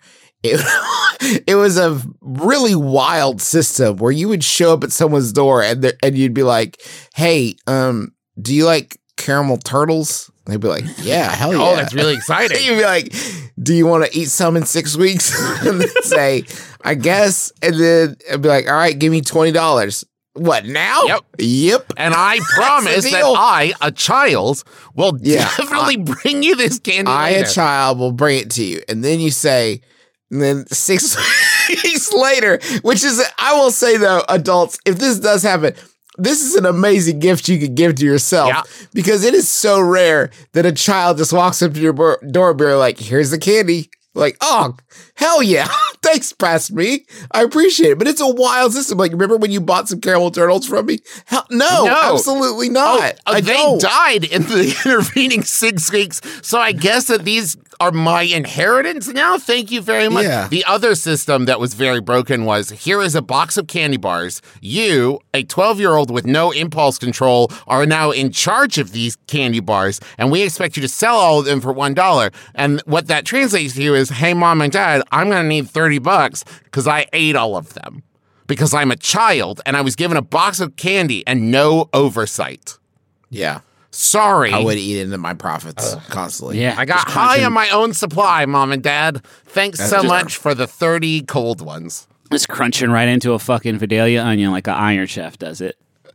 it was a really wild system where you would show up at someone's door and you'd be like, "Hey, do you like caramel turtles?" They'd be like, "Yeah, hell yeah." Oh, that's really exciting. You'd be like, "Do you want to eat some in 6 weeks?" And then say, "I guess." And then I'd be like, "All right, give me $20." What now? Yep. And I promise the that deal. I, a child, will definitely bring you this candy I, later. a child, will bring it to you. And then you say, and then 6 weeks later, which is, I will say though, adults, if this does happen, this is an amazing gift you could give to yourself because it is so rare that a child just walks up to your door and be like, here's the candy. Like, oh, hell yeah. Thanks, past me. I appreciate it. But it's a wild system. Like, remember when you bought some caramel turtles from me? Hell, no, absolutely not. I They don't. died in the intervening 6 weeks, so I guess that these are my inheritance now. Thank you very much. Yeah. The other system that was very broken was, here is a box of candy bars. You, a 12-year-old with no impulse control, are now in charge of these candy bars, and we expect you to sell all of them for $1. And what that translates to is, hey, Mom and Dad, I'm going to need $30 because I ate all of them. Because I'm a child, and I was given a box of candy and no oversight. Yeah. Sorry. I would eat into my profits constantly. Yeah. I got high on my own supply, Mom and Dad. Thanks That's so just- much for the 30 cold ones. It's crunching right into a fucking Vidalia onion like an Iron Chef does it.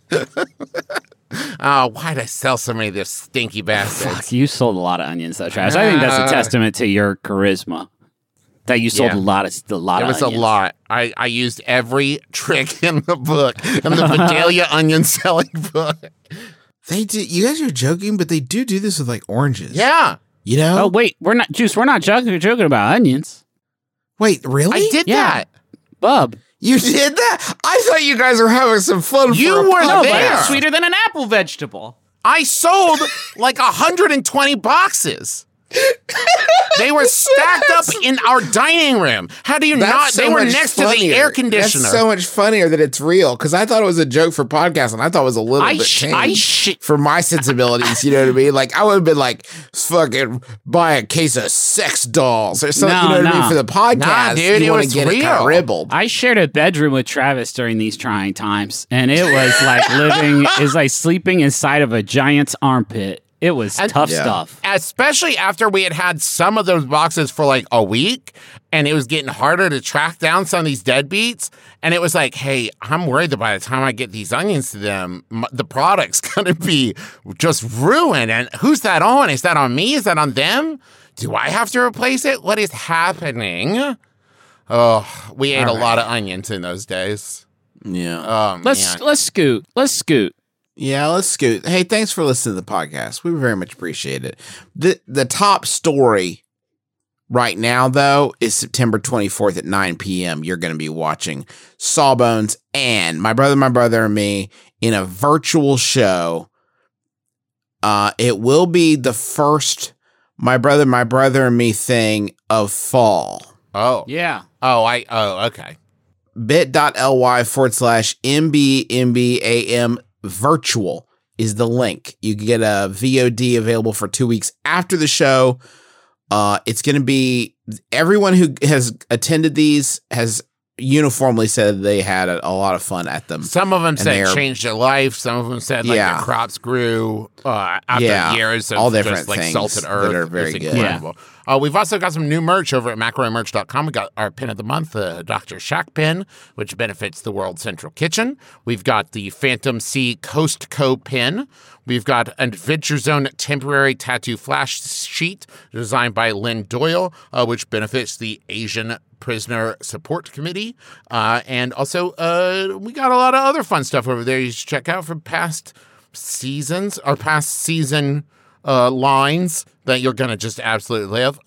Oh, why'd I sell so many of those stinky bastards? Fuck, you sold a lot of onions though, Travis. I think that's a testament to your charisma. That you sold Yeah. a lot of It was onions. a lot. I used every trick in the book, in the Vidalia onion selling book. They do. You guys are joking, but they do this with like oranges. Yeah. You know? Oh wait, we're not joking about onions. Wait, really? I did Yeah. that. Bub. You did that? I thought you guys were having some fun. You for a were No, but there. it's sweeter than an apple vegetable. I sold like 120 boxes. They were stacked up in our dining room. How do you not? so They were much next to funnier. the air conditioner. That's so much funnier that it's real because I thought it was a joke for podcast and I thought it was a little bit tame for my sensibilities. You know what I mean? Like I would have been like, fucking buy a case of sex dolls or something. You know what I mean? For the podcast, Nah, dude, you it want was to get it kind of real. ribbled. I shared a bedroom with Travis during these trying times, and it was like sleeping inside of a giant's armpit. It was tough stuff. Especially after we had some of those boxes for like a week and it was getting harder to track down some of these deadbeats. And it was like, hey, I'm worried that by the time I get these onions to them, the product's going to be just ruined. And who's that on? Is that on me? Is that on them? Do I have to replace it? What is happening? Oh, we ate a lot of onions in those days. Yeah. Let's scoot. Yeah, let's scoot. Hey, thanks for listening to the podcast. We very much appreciate it. The top story right now, though, is September 24th at 9 p.m. You're going to be watching Sawbones and My Brother, and Me in a virtual show. It will be the first My Brother, and Me thing of fall. Oh. Yeah. Okay. bit.ly/MBMBAM virtual is the link. You can get a VOD available for 2 weeks after the show. It's going to be everyone who has attended these has uniformly said they had a lot of fun at them. Some of them said it changed their life. Some of them said like their crops grew after years of all different just, like things salted earth. that are very It's good. incredible. We've also got some new merch over at McElroyMerch.com. We got our pin of the month, the Dr. Shack pin, which benefits the World Central Kitchen. We've got the Phantom Sea Coast Co pin. We've got Adventure Zone temporary tattoo flash sheet designed by Lynn Doyle, which benefits the Asian Prisoner Support Committee. And also, we got a lot of other fun stuff over there you should check out from past seasons, our past season lines that you're gonna just absolutely love.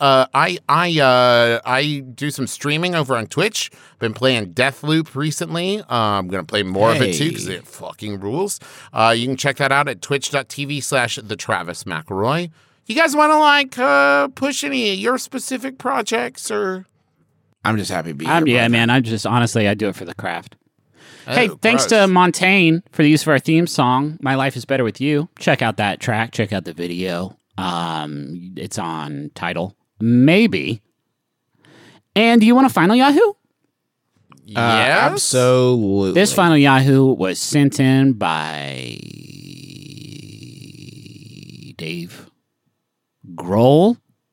I do some streaming over on Twitch. Been playing Deathloop recently. I'm gonna play more of it too because it fucking rules. You can check that out at twitch.tv/TheTravisMcElroy. You guys want to push any of your specific projects or? I'm just happy to be here. Yeah, man. I do it for the craft. Hey, thanks gross. to Montaigne for the use of our theme song, My Life is Better With You. Check out that track. Check out the video. It's on Tidal. Maybe. And do you want a Final Yahoo? Yes. Absolutely. This Final Yahoo was sent in by Dave Grohl.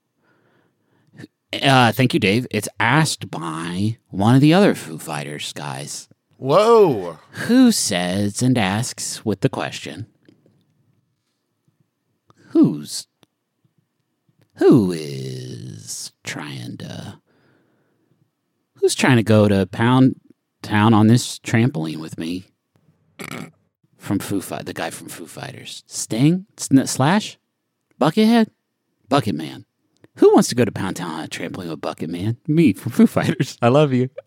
Thank you, Dave. It's asked by one of the other Foo Fighters guys. Whoa. Who says and asks with the question, who is trying to go to Pound Town on this trampoline with me? From the guy from Foo Fighters. Sting? Slash? Buckethead? Bucket Man. Who wants to go to Pound Town on a trampoline with Bucket Man? Me, from Foo Fighters. I love you.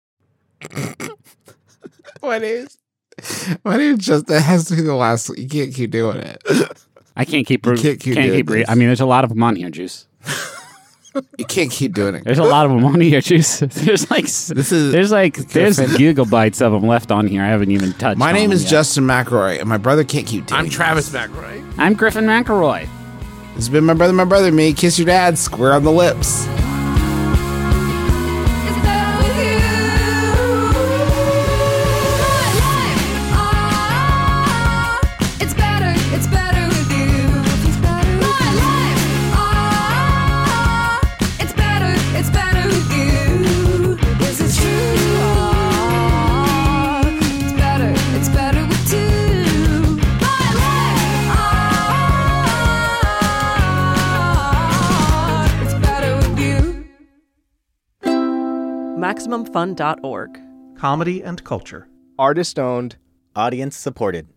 My name's just, that has to be the last. You can't keep doing it. I can't keep doing this. I mean, there's a lot of them on here, Juice. You can't keep doing it. There's a lot of them on here, Juice. There's gigabytes of them left on here. I haven't even touched. My name is yet. Justin McElroy, and my brother can't keep doing I'm Travis McElroy. I'm Griffin McElroy. This has been my brother, me. Kiss your dad, square on the lips. MaximumFun.org. Comedy and culture. Artist owned. Audience supported.